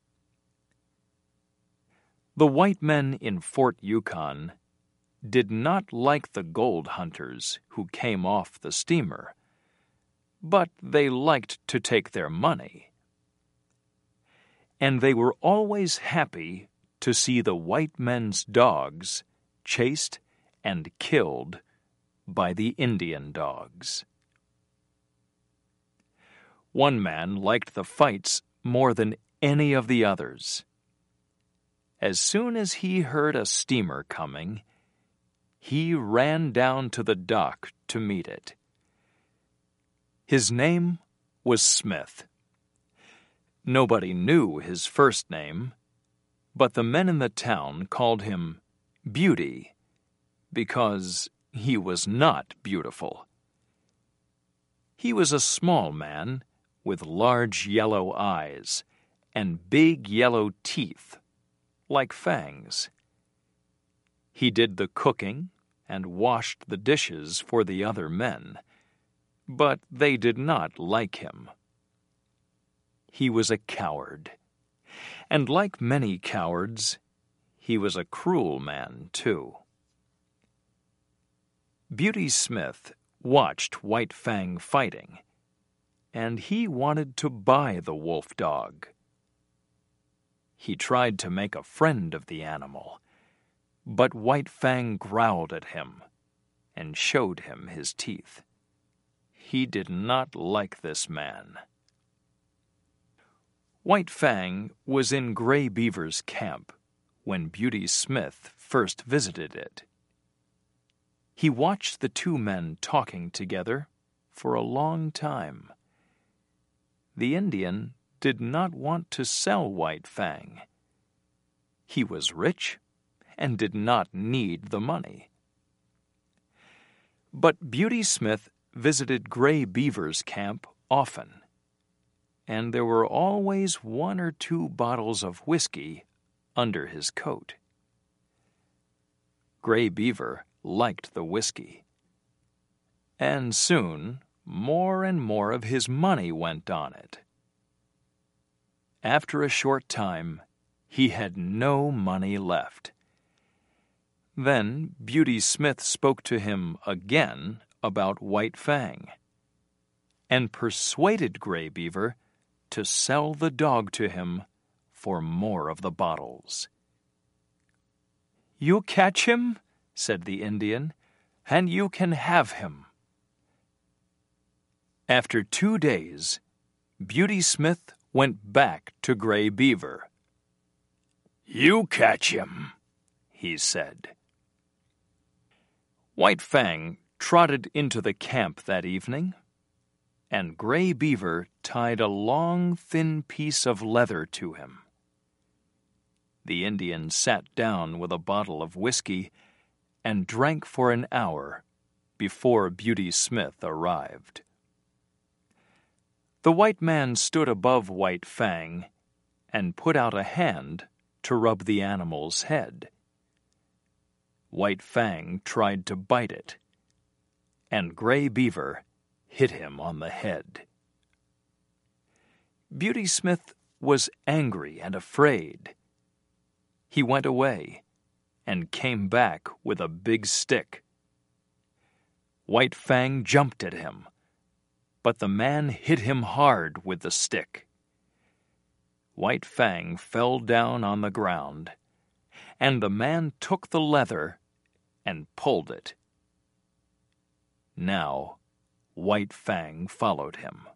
The white men in Fort Yukon did not like the gold hunters who came off the steamer, but they liked to take their money. And they were always happy to see the white men's dogs chased and killed by the Indian dogs. One man liked the fights more than any of the others. As soon as he heard a steamer coming, he ran down to the dock to meet it. His name was Smith. Nobody knew his first name, but the men in the town called him Beauty because he was not beautiful. He was a small man with large yellow eyes and big yellow teeth, like fangs. He did the cooking and washed the dishes for the other men, but they did not like him. He was a coward, and like many cowards, he was a cruel man, too. Beauty Smith watched White Fang fighting, and he wanted to buy the wolf dog. He tried to make a friend of the animal, but White Fang growled at him and showed him his teeth. He did not like this man. White Fang was in Gray Beaver's camp when Beauty Smith first visited it. He watched the two men talking together for a long time. The Indian did not want to sell White Fang. He was rich and did not need the money. But Beauty Smith visited Gray Beaver's camp often, and there were always one or two bottles of whiskey under his coat. Gray Beaver liked the whiskey, and soon more and more of his money went on it. After a short time, he had no money left. Then Beauty Smith spoke to him again about White Fang, and persuaded Gray Beaver to sell the dog to him for more of the bottles. "You catch him," said the Indian, "and you can have him." After two days, Beauty Smith went back to Gray Beaver. "You catch him," he said. White Fang trotted into the camp that evening, and Gray Beaver tied a long, thin piece of leather to him. The Indian sat down with a bottle of whiskey and drank for an hour before Beauty Smith arrived. The white man stood above White Fang and put out a hand to rub the animal's head. White Fang tried to bite it, and Gray Beaver hit him on the head. Beauty Smith was angry and afraid. He went away and came back with a big stick. White Fang jumped at him, but the man hit him hard with the stick. White Fang fell down on the ground, and the man took the leather and pulled it. Now, White Fang followed him.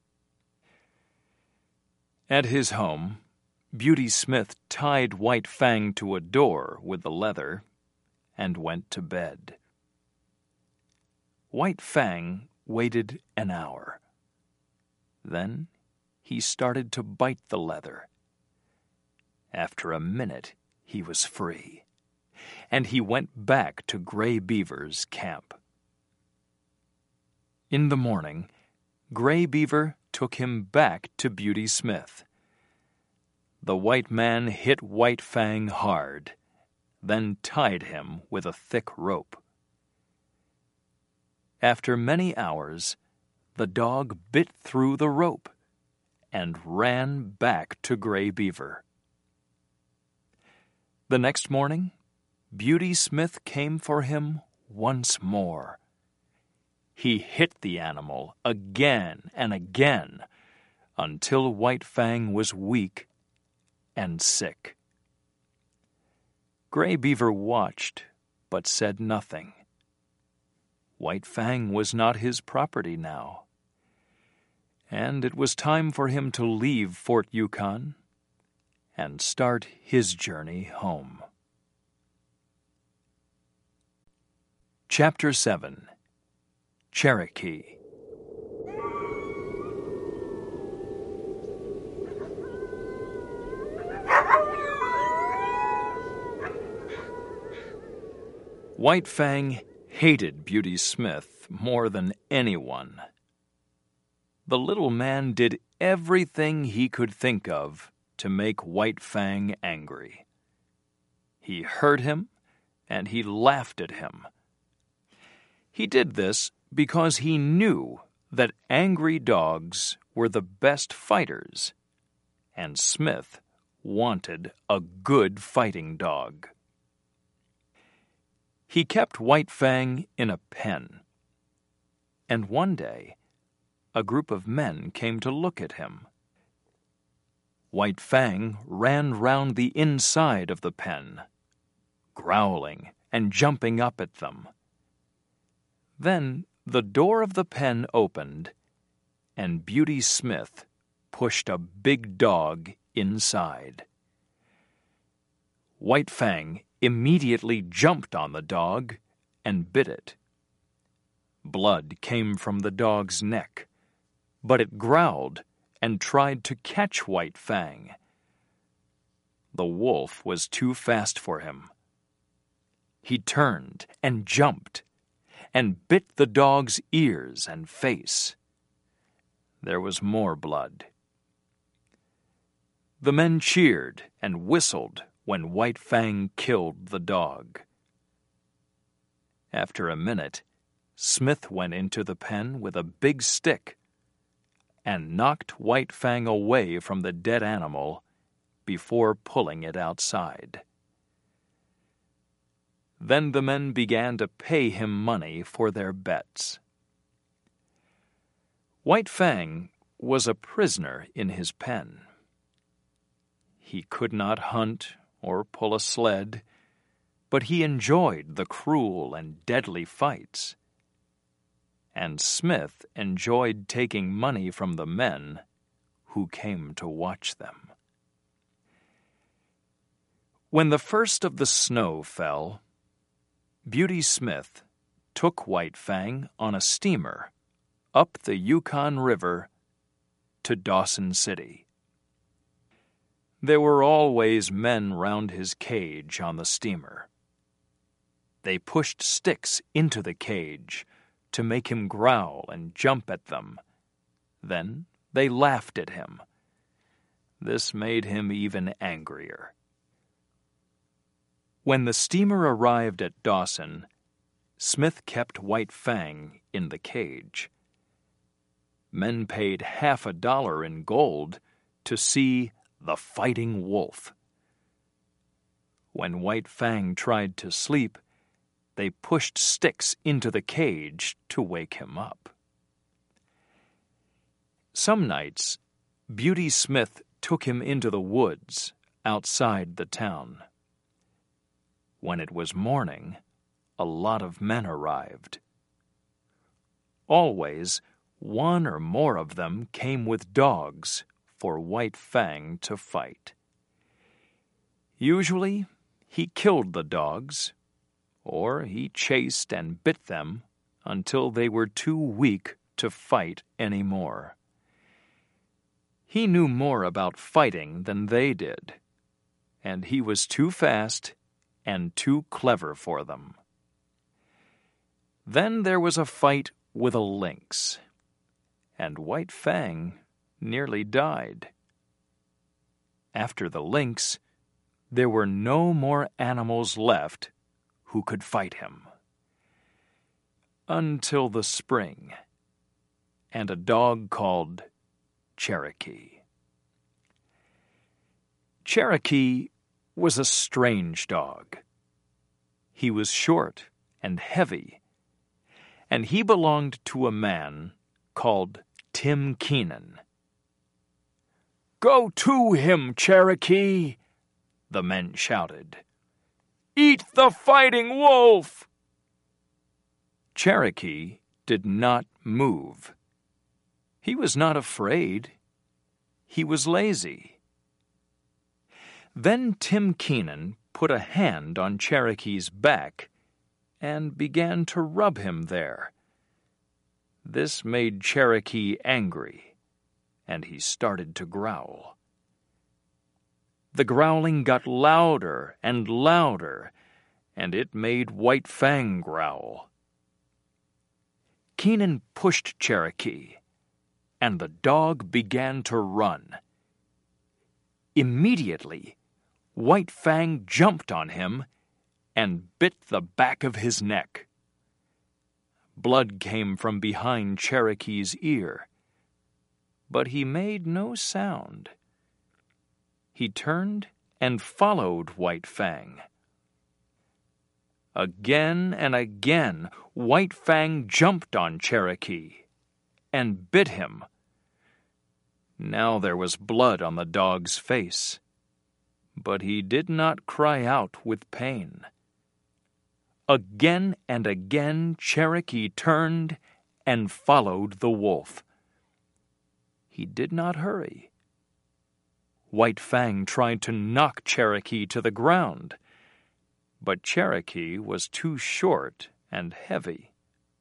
At his home, Beauty Smith tied White Fang to a door with the leather and went to bed. White Fang waited an hour. Then he started to bite the leather. After a minute, he was free, and he went back to Gray Beaver's camp. In the morning, Gray Beaver took him back to Beauty Smith. The white man hit White Fang hard, then tied him with a thick rope. After many hours, the dog bit through the rope and ran back to Gray Beaver. The next morning, Beauty Smith came for him once more. He hit the animal again and again until White Fang was weak and sick. Gray Beaver watched, but said nothing. White Fang was not his property now, and it was time for him to leave Fort Yukon and start his journey home. Chapter seven. Cherokee. White Fang hated Beauty Smith more than anyone. The little man did everything he could think of to make White Fang angry. He hurt him, and he laughed at him. He did this because he knew that angry dogs were the best fighters, and Smith wanted a good fighting dog. He kept White Fang in a pen, and one day a group of men came to look at him. White Fang ran round the inside of the pen, growling and jumping up at them. Then the door of the pen opened, and Beauty Smith pushed a big dog inside. White Fang immediately jumped on the dog and bit it. Blood came from the dog's neck, but it growled and tried to catch White Fang. The wolf was too fast for him. He turned and jumped and bit the dog's ears and face. There was more blood. The men cheered and whistled when White Fang killed the dog. After a minute, Smith went into the pen with a big stick and knocked White Fang away from the dead animal before pulling it outside. Then the men began to pay him money for their bets. White Fang was a prisoner in his pen. He could not hunt or pull a sled, but he enjoyed the cruel and deadly fights. And Smith enjoyed taking money from the men who came to watch them. When the first of the snow fell, Beauty Smith took White Fang on a steamer up the Yukon River to Dawson City. There were always men round his cage on the steamer. They pushed sticks into the cage to make him growl and jump at them. Then they laughed at him. This made him even angrier. When the steamer arrived at Dawson, Smith kept White Fang in the cage. Men paid half a dollar in gold to see the fighting wolf. When White Fang tried to sleep, they pushed sticks into the cage to wake him up. Some nights, Beauty Smith took him into the woods outside the town. When it was morning, a lot of men arrived. Always, one or more of them came with dogs for White Fang to fight. Usually, he killed the dogs, or he chased and bit them until they were too weak to fight anymore. He knew more about fighting than they did, and he was too fast and too clever for them. Then there was a fight with a lynx, and White Fang nearly died. After the lynx, there were no more animals left who could fight him. Until the spring, and a dog called Cherokee. Cherokee was a strange dog. He was short and heavy, and he belonged to a man called Tim Keenan. "Go to him, Cherokee!" the men shouted. "Eat the fighting wolf!" Cherokee did not move. He was not afraid. He was lazy. Then Tim Keenan put a hand on Cherokee's back and began to rub him there. This made Cherokee angry, and he started to growl. The growling got louder and louder, and it made White Fang growl. Keenan pushed Cherokee, and the dog began to run. Immediately, White Fang jumped on him and bit the back of his neck. Blood came from behind Cherokee's ear, but he made no sound. He turned and followed White Fang. Again and again, White Fang jumped on Cherokee and bit him. Now there was blood on the dog's face, but he did not cry out with pain. Again and again Cherokee turned and followed the wolf. He did not hurry. White Fang tried to knock Cherokee to the ground, but Cherokee was too short and heavy.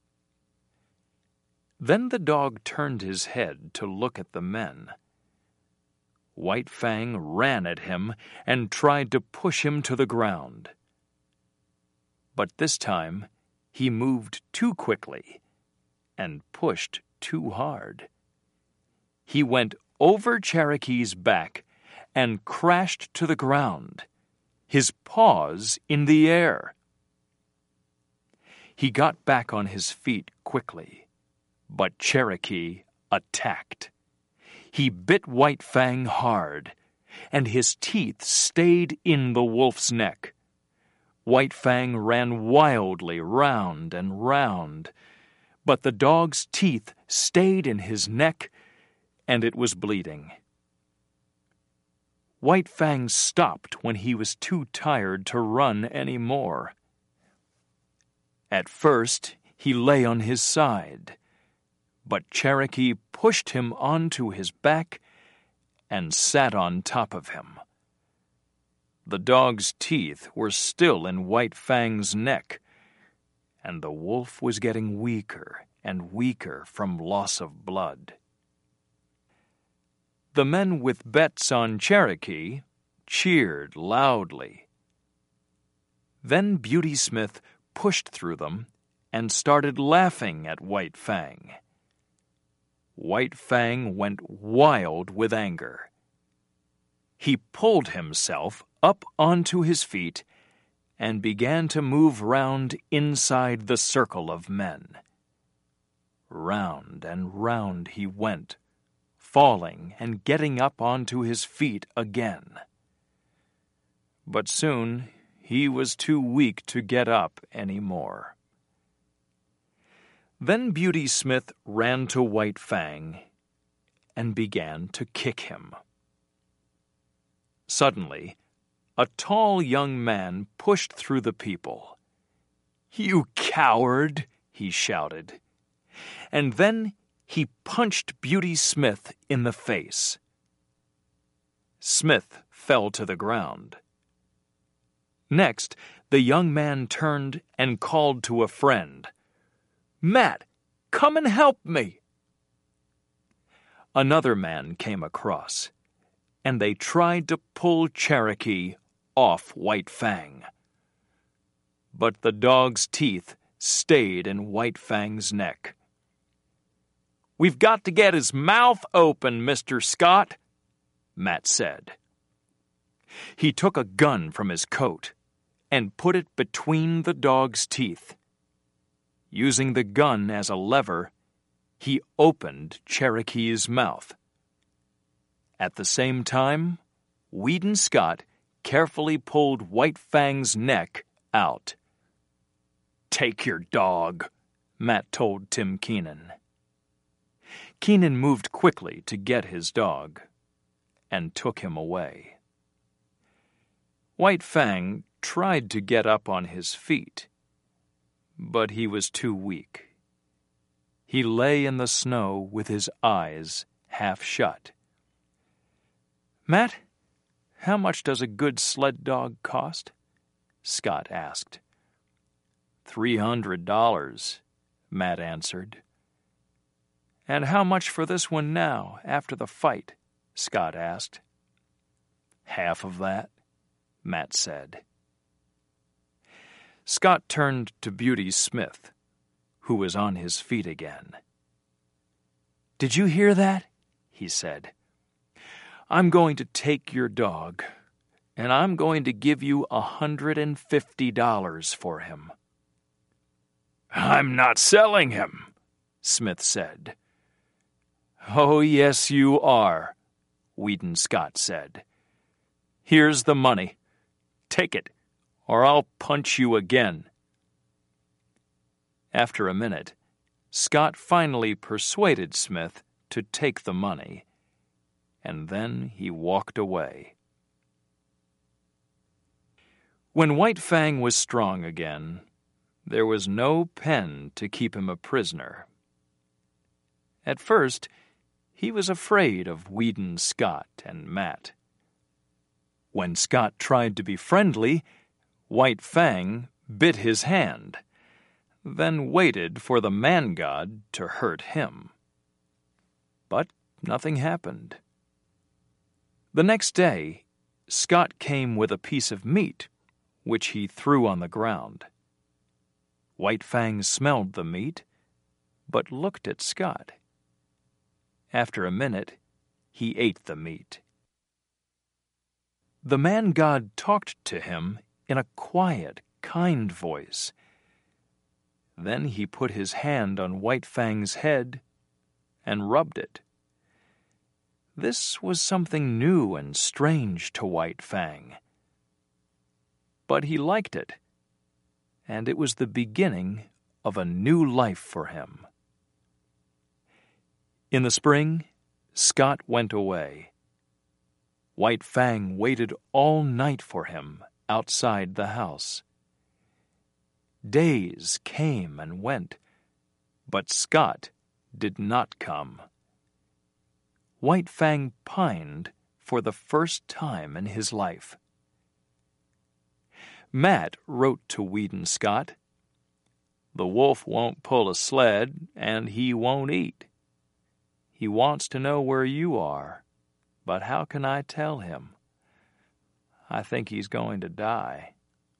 Then the dog turned his head to look at the men. White Fang ran at him and tried to push him to the ground. But this time he moved too quickly and pushed too hard. He went over Cherokee's back and crashed to the ground, his paws in the air. He got back on his feet quickly, but Cherokee attacked. He bit White Fang hard, and his teeth stayed in the wolf's neck. White Fang ran wildly round and round, but the dog's teeth stayed in his neck, and it was bleeding. White Fang stopped when he was too tired to run any more. At first, he lay on his side, but Cherokee pushed him onto his back and sat on top of him. The dog's teeth were still in White Fang's neck, and the wolf was getting weaker and weaker from loss of blood. The men with bets on Cherokee cheered loudly. Then Beauty Smith pushed through them and started laughing at White Fang. White Fang went wild with anger. He pulled himself up onto his feet and began to move round inside the circle of men. Round and round he went, falling and getting up onto his feet again. But soon he was too weak to get up any more. Then Beauty Smith ran to White Fang and began to kick him. Suddenly, a tall young man pushed through the people. "You coward!" he shouted. And then he punched Beauty Smith in the face. Smith fell to the ground. Next, the young man turned and called to a friend, "Matt, come and help me." Another man came across, and they tried to pull Cherokee off White Fang. But the dog's teeth stayed in White Fang's neck. "We've got to get his mouth open, Mister Scott," Matt said. He took a gun from his coat and put it between the dog's teeth. Using the gun as a lever, he opened Cherokee's mouth. At the same time, Weedon Scott carefully pulled White Fang's neck out. "Take your dog," Matt told Tim Keenan. Keenan moved quickly to get his dog and took him away. White Fang tried to get up on his feet, but he was too weak. He lay in the snow with his eyes half shut. "Matt, how much does a good sled dog cost?" Scott asked. Three hundred dollars, Matt answered. "And how much for this one now, after the fight?" Scott asked. "Half of that," Matt said. Scott turned to Beauty Smith, who was on his feet again. "Did you hear that?" he said. "I'm going to take your dog, and I'm going to give you a hundred and fifty dollars for him." "I'm not selling him," Smith said. "Oh, yes, you are," Weedon Scott said. "Here's the money. Take it, or I'll punch you again." After a minute, Scott finally persuaded Smith to take the money, and then he walked away. When White Fang was strong again, there was no pen to keep him a prisoner. At first, he was afraid of Weedon Scott and Matt. When Scott tried to be friendly, White Fang bit his hand, then waited for the man-god to hurt him. But nothing happened. The next day, Scott came with a piece of meat, which he threw on the ground. White Fang smelled the meat, but looked at Scott. After a minute, he ate the meat. The man-god talked to him in a quiet, kind voice. Then he put his hand on White Fang's head and rubbed it. This was something new and strange to White Fang. But he liked it, and it was the beginning of a new life for him. In the spring, Scott went away. White Fang waited all night for him outside the house. Days came and went, but Scott did not come. White Fang pined for the first time in his life. Matt wrote to Weedon Scott, "The wolf won't pull a sled, and he won't eat. He wants to know where you are, but how can I tell him? I think he's going to die."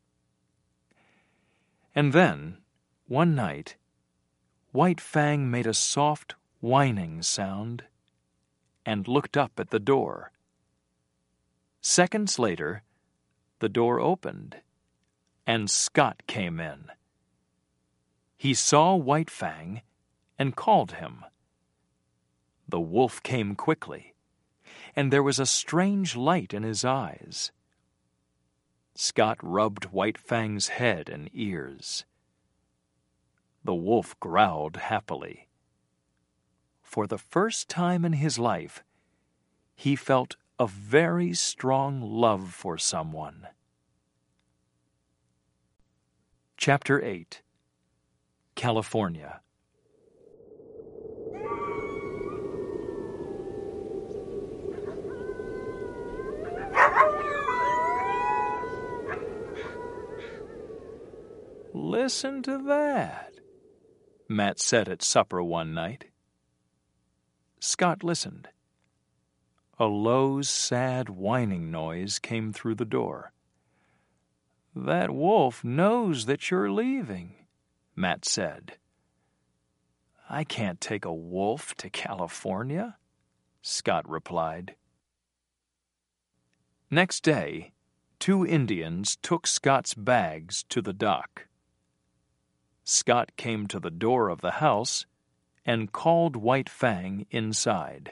And then, one night, White Fang made a soft whining sound and looked up at the door. Seconds later, the door opened, and Scott came in. He saw White Fang and called him. The wolf came quickly, and there was a strange light in his eyes. Scott rubbed White Fang's head and ears. The wolf growled happily. For the first time in his life, he felt a very strong love for someone. Chapter eight. California. Listen to that, Matt said at supper one night. Scott listened. A low, sad whining noise came through the door. That wolf knows that you're leaving, Matt said. I can't take a wolf to California, Scott replied. Next day, two Indians took Scott's bags to the dock. Scott came to the door of the house and called White Fang inside.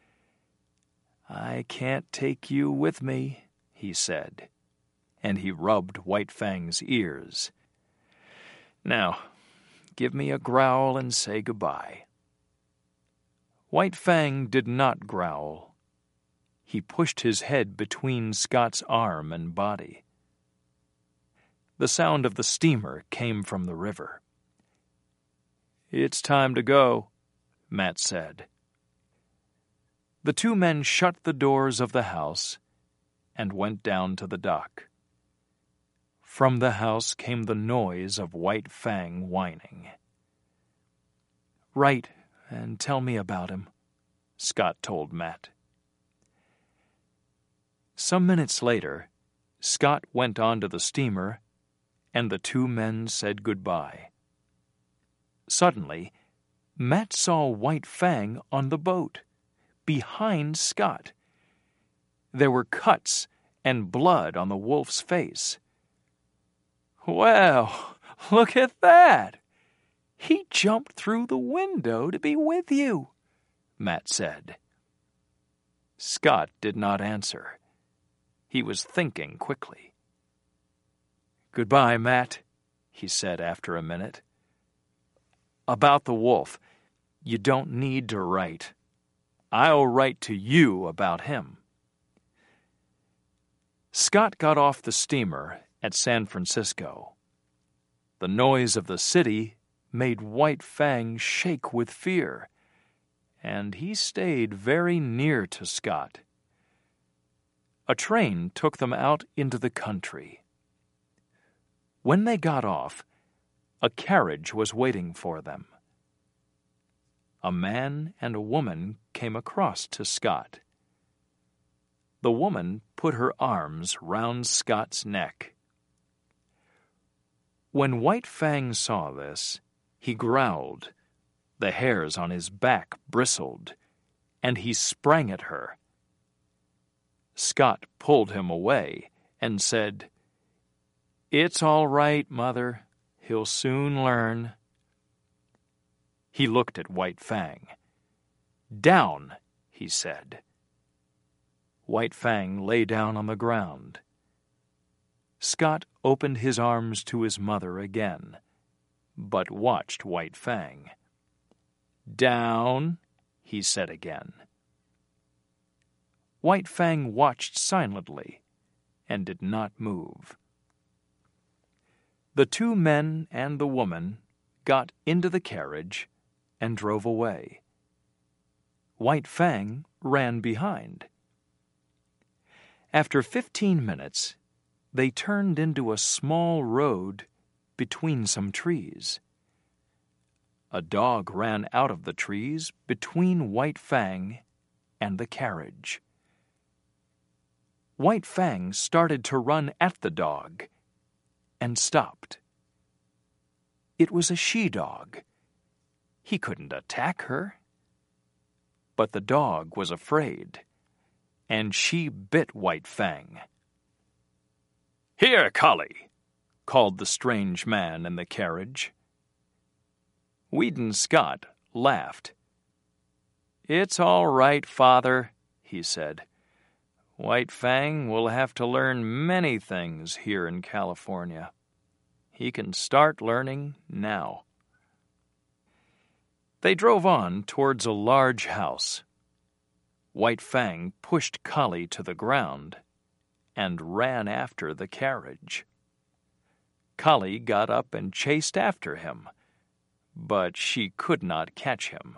I can't take you with me, he said, and he rubbed White Fang's ears. Now, give me a growl and say goodbye. White Fang did not growl. He pushed his head between Scott's arm and body. The sound of the steamer came from the river. It's time to go, Matt said. The two men shut the doors of the house and went down to the dock. From the house came the noise of White Fang whining. Write and tell me about him, Scott told Matt. Some minutes later, Scott went onto the steamer and the two men said goodbye. Suddenly, Matt saw White Fang on the boat, behind Scott. There were cuts and blood on the wolf's face. Well, look at that! He jumped through the window to be with you, Matt said. Scott did not answer. He was thinking quickly. Goodbye, Matt, he said after a minute. About the wolf, you don't need to write. I'll write to you about him. Scott got off the steamer at San Francisco. The noise of the city made White Fang shake with fear, and he stayed very near to Scott. A train took them out into the country. When they got off, a carriage was waiting for them. A man and a woman came across to Scott. The woman put her arms round Scott's neck. When White Fang saw this, he growled. The hairs on his back bristled, and he sprang at her. Scott pulled him away and said, It's all right, Mother. He'll soon learn. He looked at White Fang. Down, he said. White Fang lay down on the ground. Scott opened his arms to his mother again, but watched White Fang. Down, he said again. White Fang watched silently and did not move. The two men and the woman got into the carriage and drove away. White Fang ran behind. After fifteen minutes, they turned into a small road between some trees. A dog ran out of the trees between White Fang and the carriage. White Fang started to run at the dog and stopped. It was a she-dog. He couldn't attack her. But the dog was afraid, and she bit White Fang. Here, Collie, called the strange man in the carriage. Weedon Scott laughed. It's all right, Father, he said. White Fang will have to learn many things here in California. He can start learning now. They drove on towards a large house. White Fang pushed Collie to the ground and ran after the carriage. Collie got up and chased after him, but she could not catch him.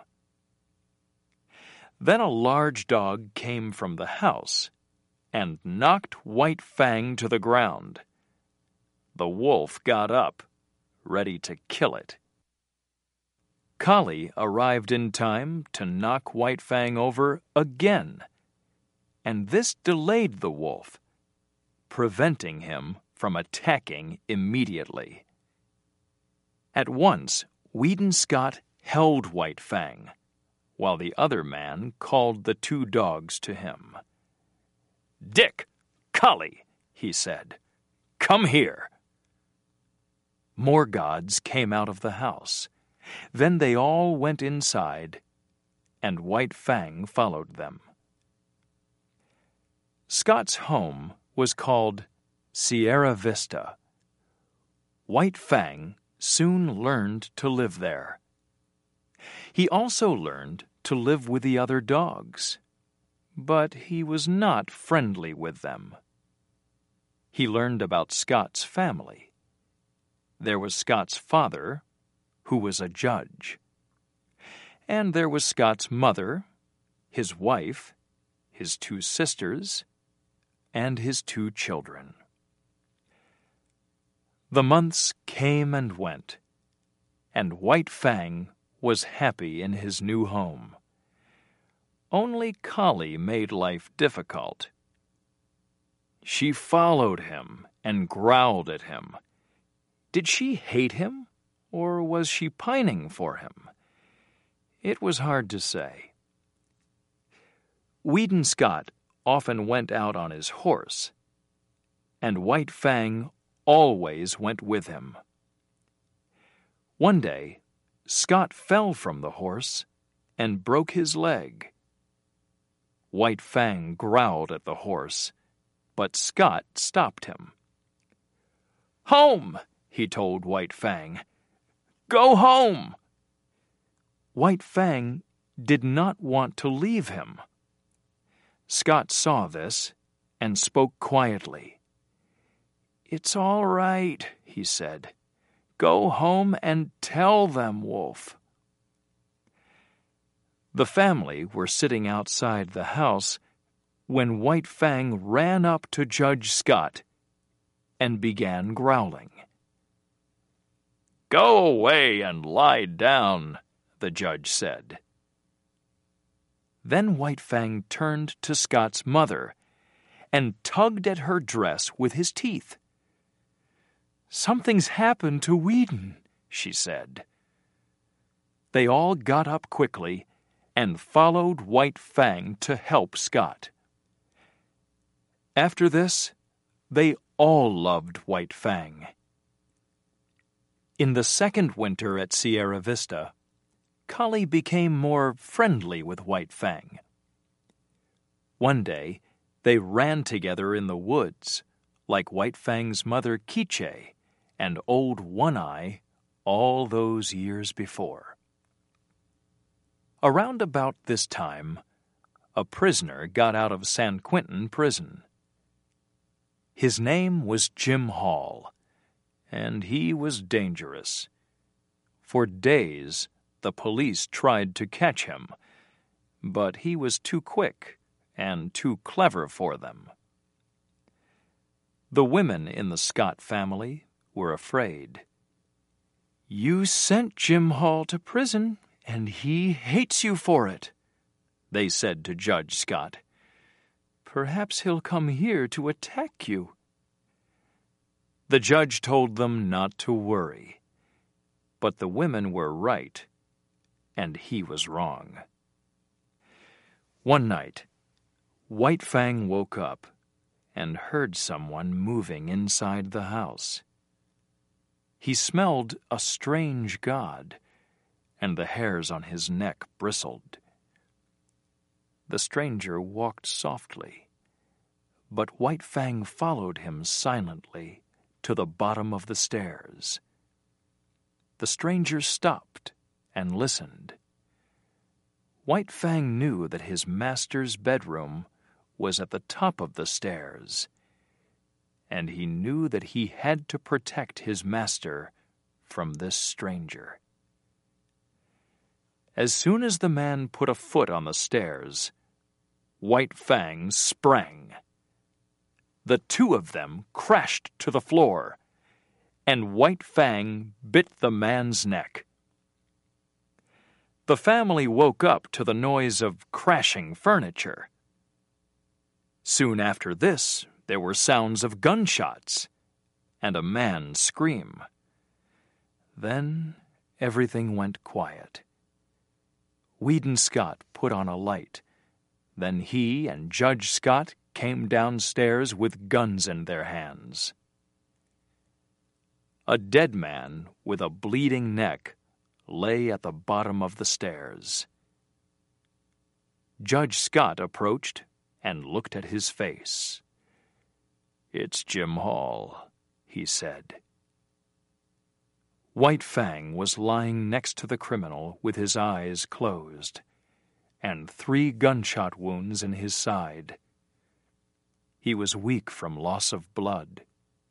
Then a large dog came from the house and knocked White Fang to the ground. The wolf got up, ready to kill it. Collie arrived in time to knock White Fang over again, and this delayed the wolf, preventing him from attacking immediately. At once, Weedon Scott held White Fang, while the other man called the two dogs to him. "Dick, Collie," he said, "come here." More gods came out of the house. Then they all went inside, and White Fang followed them. Scott's home was called Sierra Vista. White Fang soon learned to live there. He also learned to live with the other dogs, but he was not friendly with them. He learned about Scott's family. There was Scott's father, who was a judge. And there was Scott's mother, his wife, his two sisters, and his two children. The months came and went, and White Fang was happy in his new home. Only Collie made life difficult. She followed him and growled at him. Did she hate him, or was she pining for him? It was hard to say. Weedon Scott often went out on his horse, and White Fang always went with him. One day, Scott fell from the horse and broke his leg. White Fang growled at the horse, but Scott stopped him. "Home!" he told White Fang. "Go home!" White Fang did not want to leave him. Scott saw this and spoke quietly. "It's all right," he said. "Go home and tell them, Wolf." The family were sitting outside the house when White Fang ran up to Judge Scott and began growling. "Go away and lie down," the judge said. Then White Fang turned to Scott's mother and tugged at her dress with his teeth. "Something's happened to Weedon," she said. They all got up quickly and followed White Fang to help Scott. After this, they all loved White Fang. In the second winter at Sierra Vista, Collie became more friendly with White Fang. One day, they ran together in the woods, like White Fang's mother Quiche and old One Eye all those years before. Around about this time, a prisoner got out of San Quentin prison. His name was Jim Hall, and he was dangerous. For days, the police tried to catch him, but he was too quick and too clever for them. The women in the Scott family were afraid. "You sent Jim Hall to prison, and he hates you for it," they said to Judge Scott. "Perhaps he'll come here to attack you." The judge told them not to worry, but the women were right, and he was wrong. One night, White Fang woke up and heard someone moving inside the house. He smelled a strange god, and the hairs on his neck bristled. The stranger walked softly, but White Fang followed him silently to the bottom of the stairs. The stranger stopped and listened. White Fang knew that his master's bedroom was at the top of the stairs, and he knew that he had to protect his master from this stranger. As soon as the man put a foot on the stairs, White Fang sprang. The two of them crashed to the floor, and White Fang bit the man's neck. The family woke up to the noise of crashing furniture. Soon after this, there were sounds of gunshots and a man's scream. Then everything went quiet. Weedon Scott put on a light. Then he and Judge Scott came downstairs with guns in their hands. A dead man with a bleeding neck lay at the bottom of the stairs. Judge Scott approached and looked at his face. "It's Jim Hall," he said. White Fang was lying next to the criminal with his eyes closed and three gunshot wounds in his side. He was weak from loss of blood.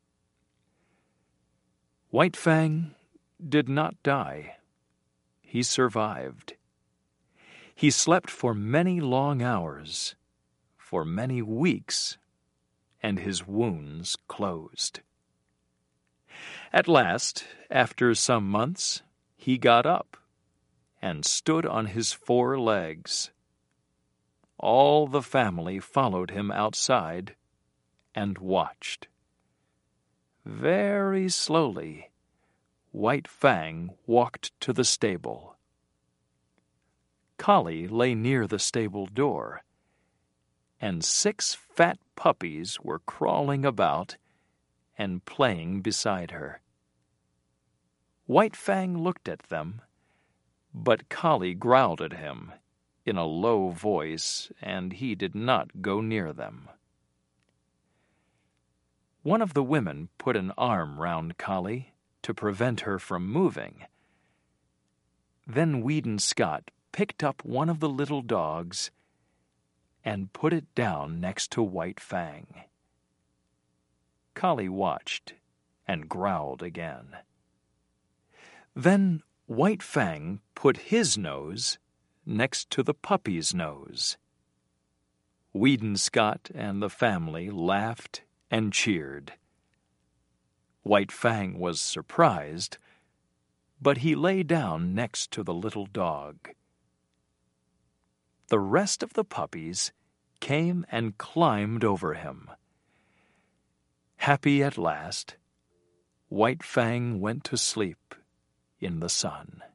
White Fang did not die. He survived. He slept for many long hours, for many weeks, and his wounds closed. At last, after some months, he got up and stood on his four legs. All the family followed him outside and watched. Very slowly, White Fang walked to the stable. Collie lay near the stable door, and six fat puppies were crawling about and playing beside her. White Fang looked at them, but Collie growled at him in a low voice, and he did not go near them. One of the women put an arm round Collie to prevent her from moving. Then Weedon Scott picked up one of the little dogs and put it down next to White Fang. Collie watched and growled again. Then White Fang put his nose next to the puppy's nose. Weedon Scott and the family laughed and cheered. White Fang was surprised, but he lay down next to the little dog. The rest of the puppies came and climbed over him. Happy at last, White Fang went to sleep in the sun.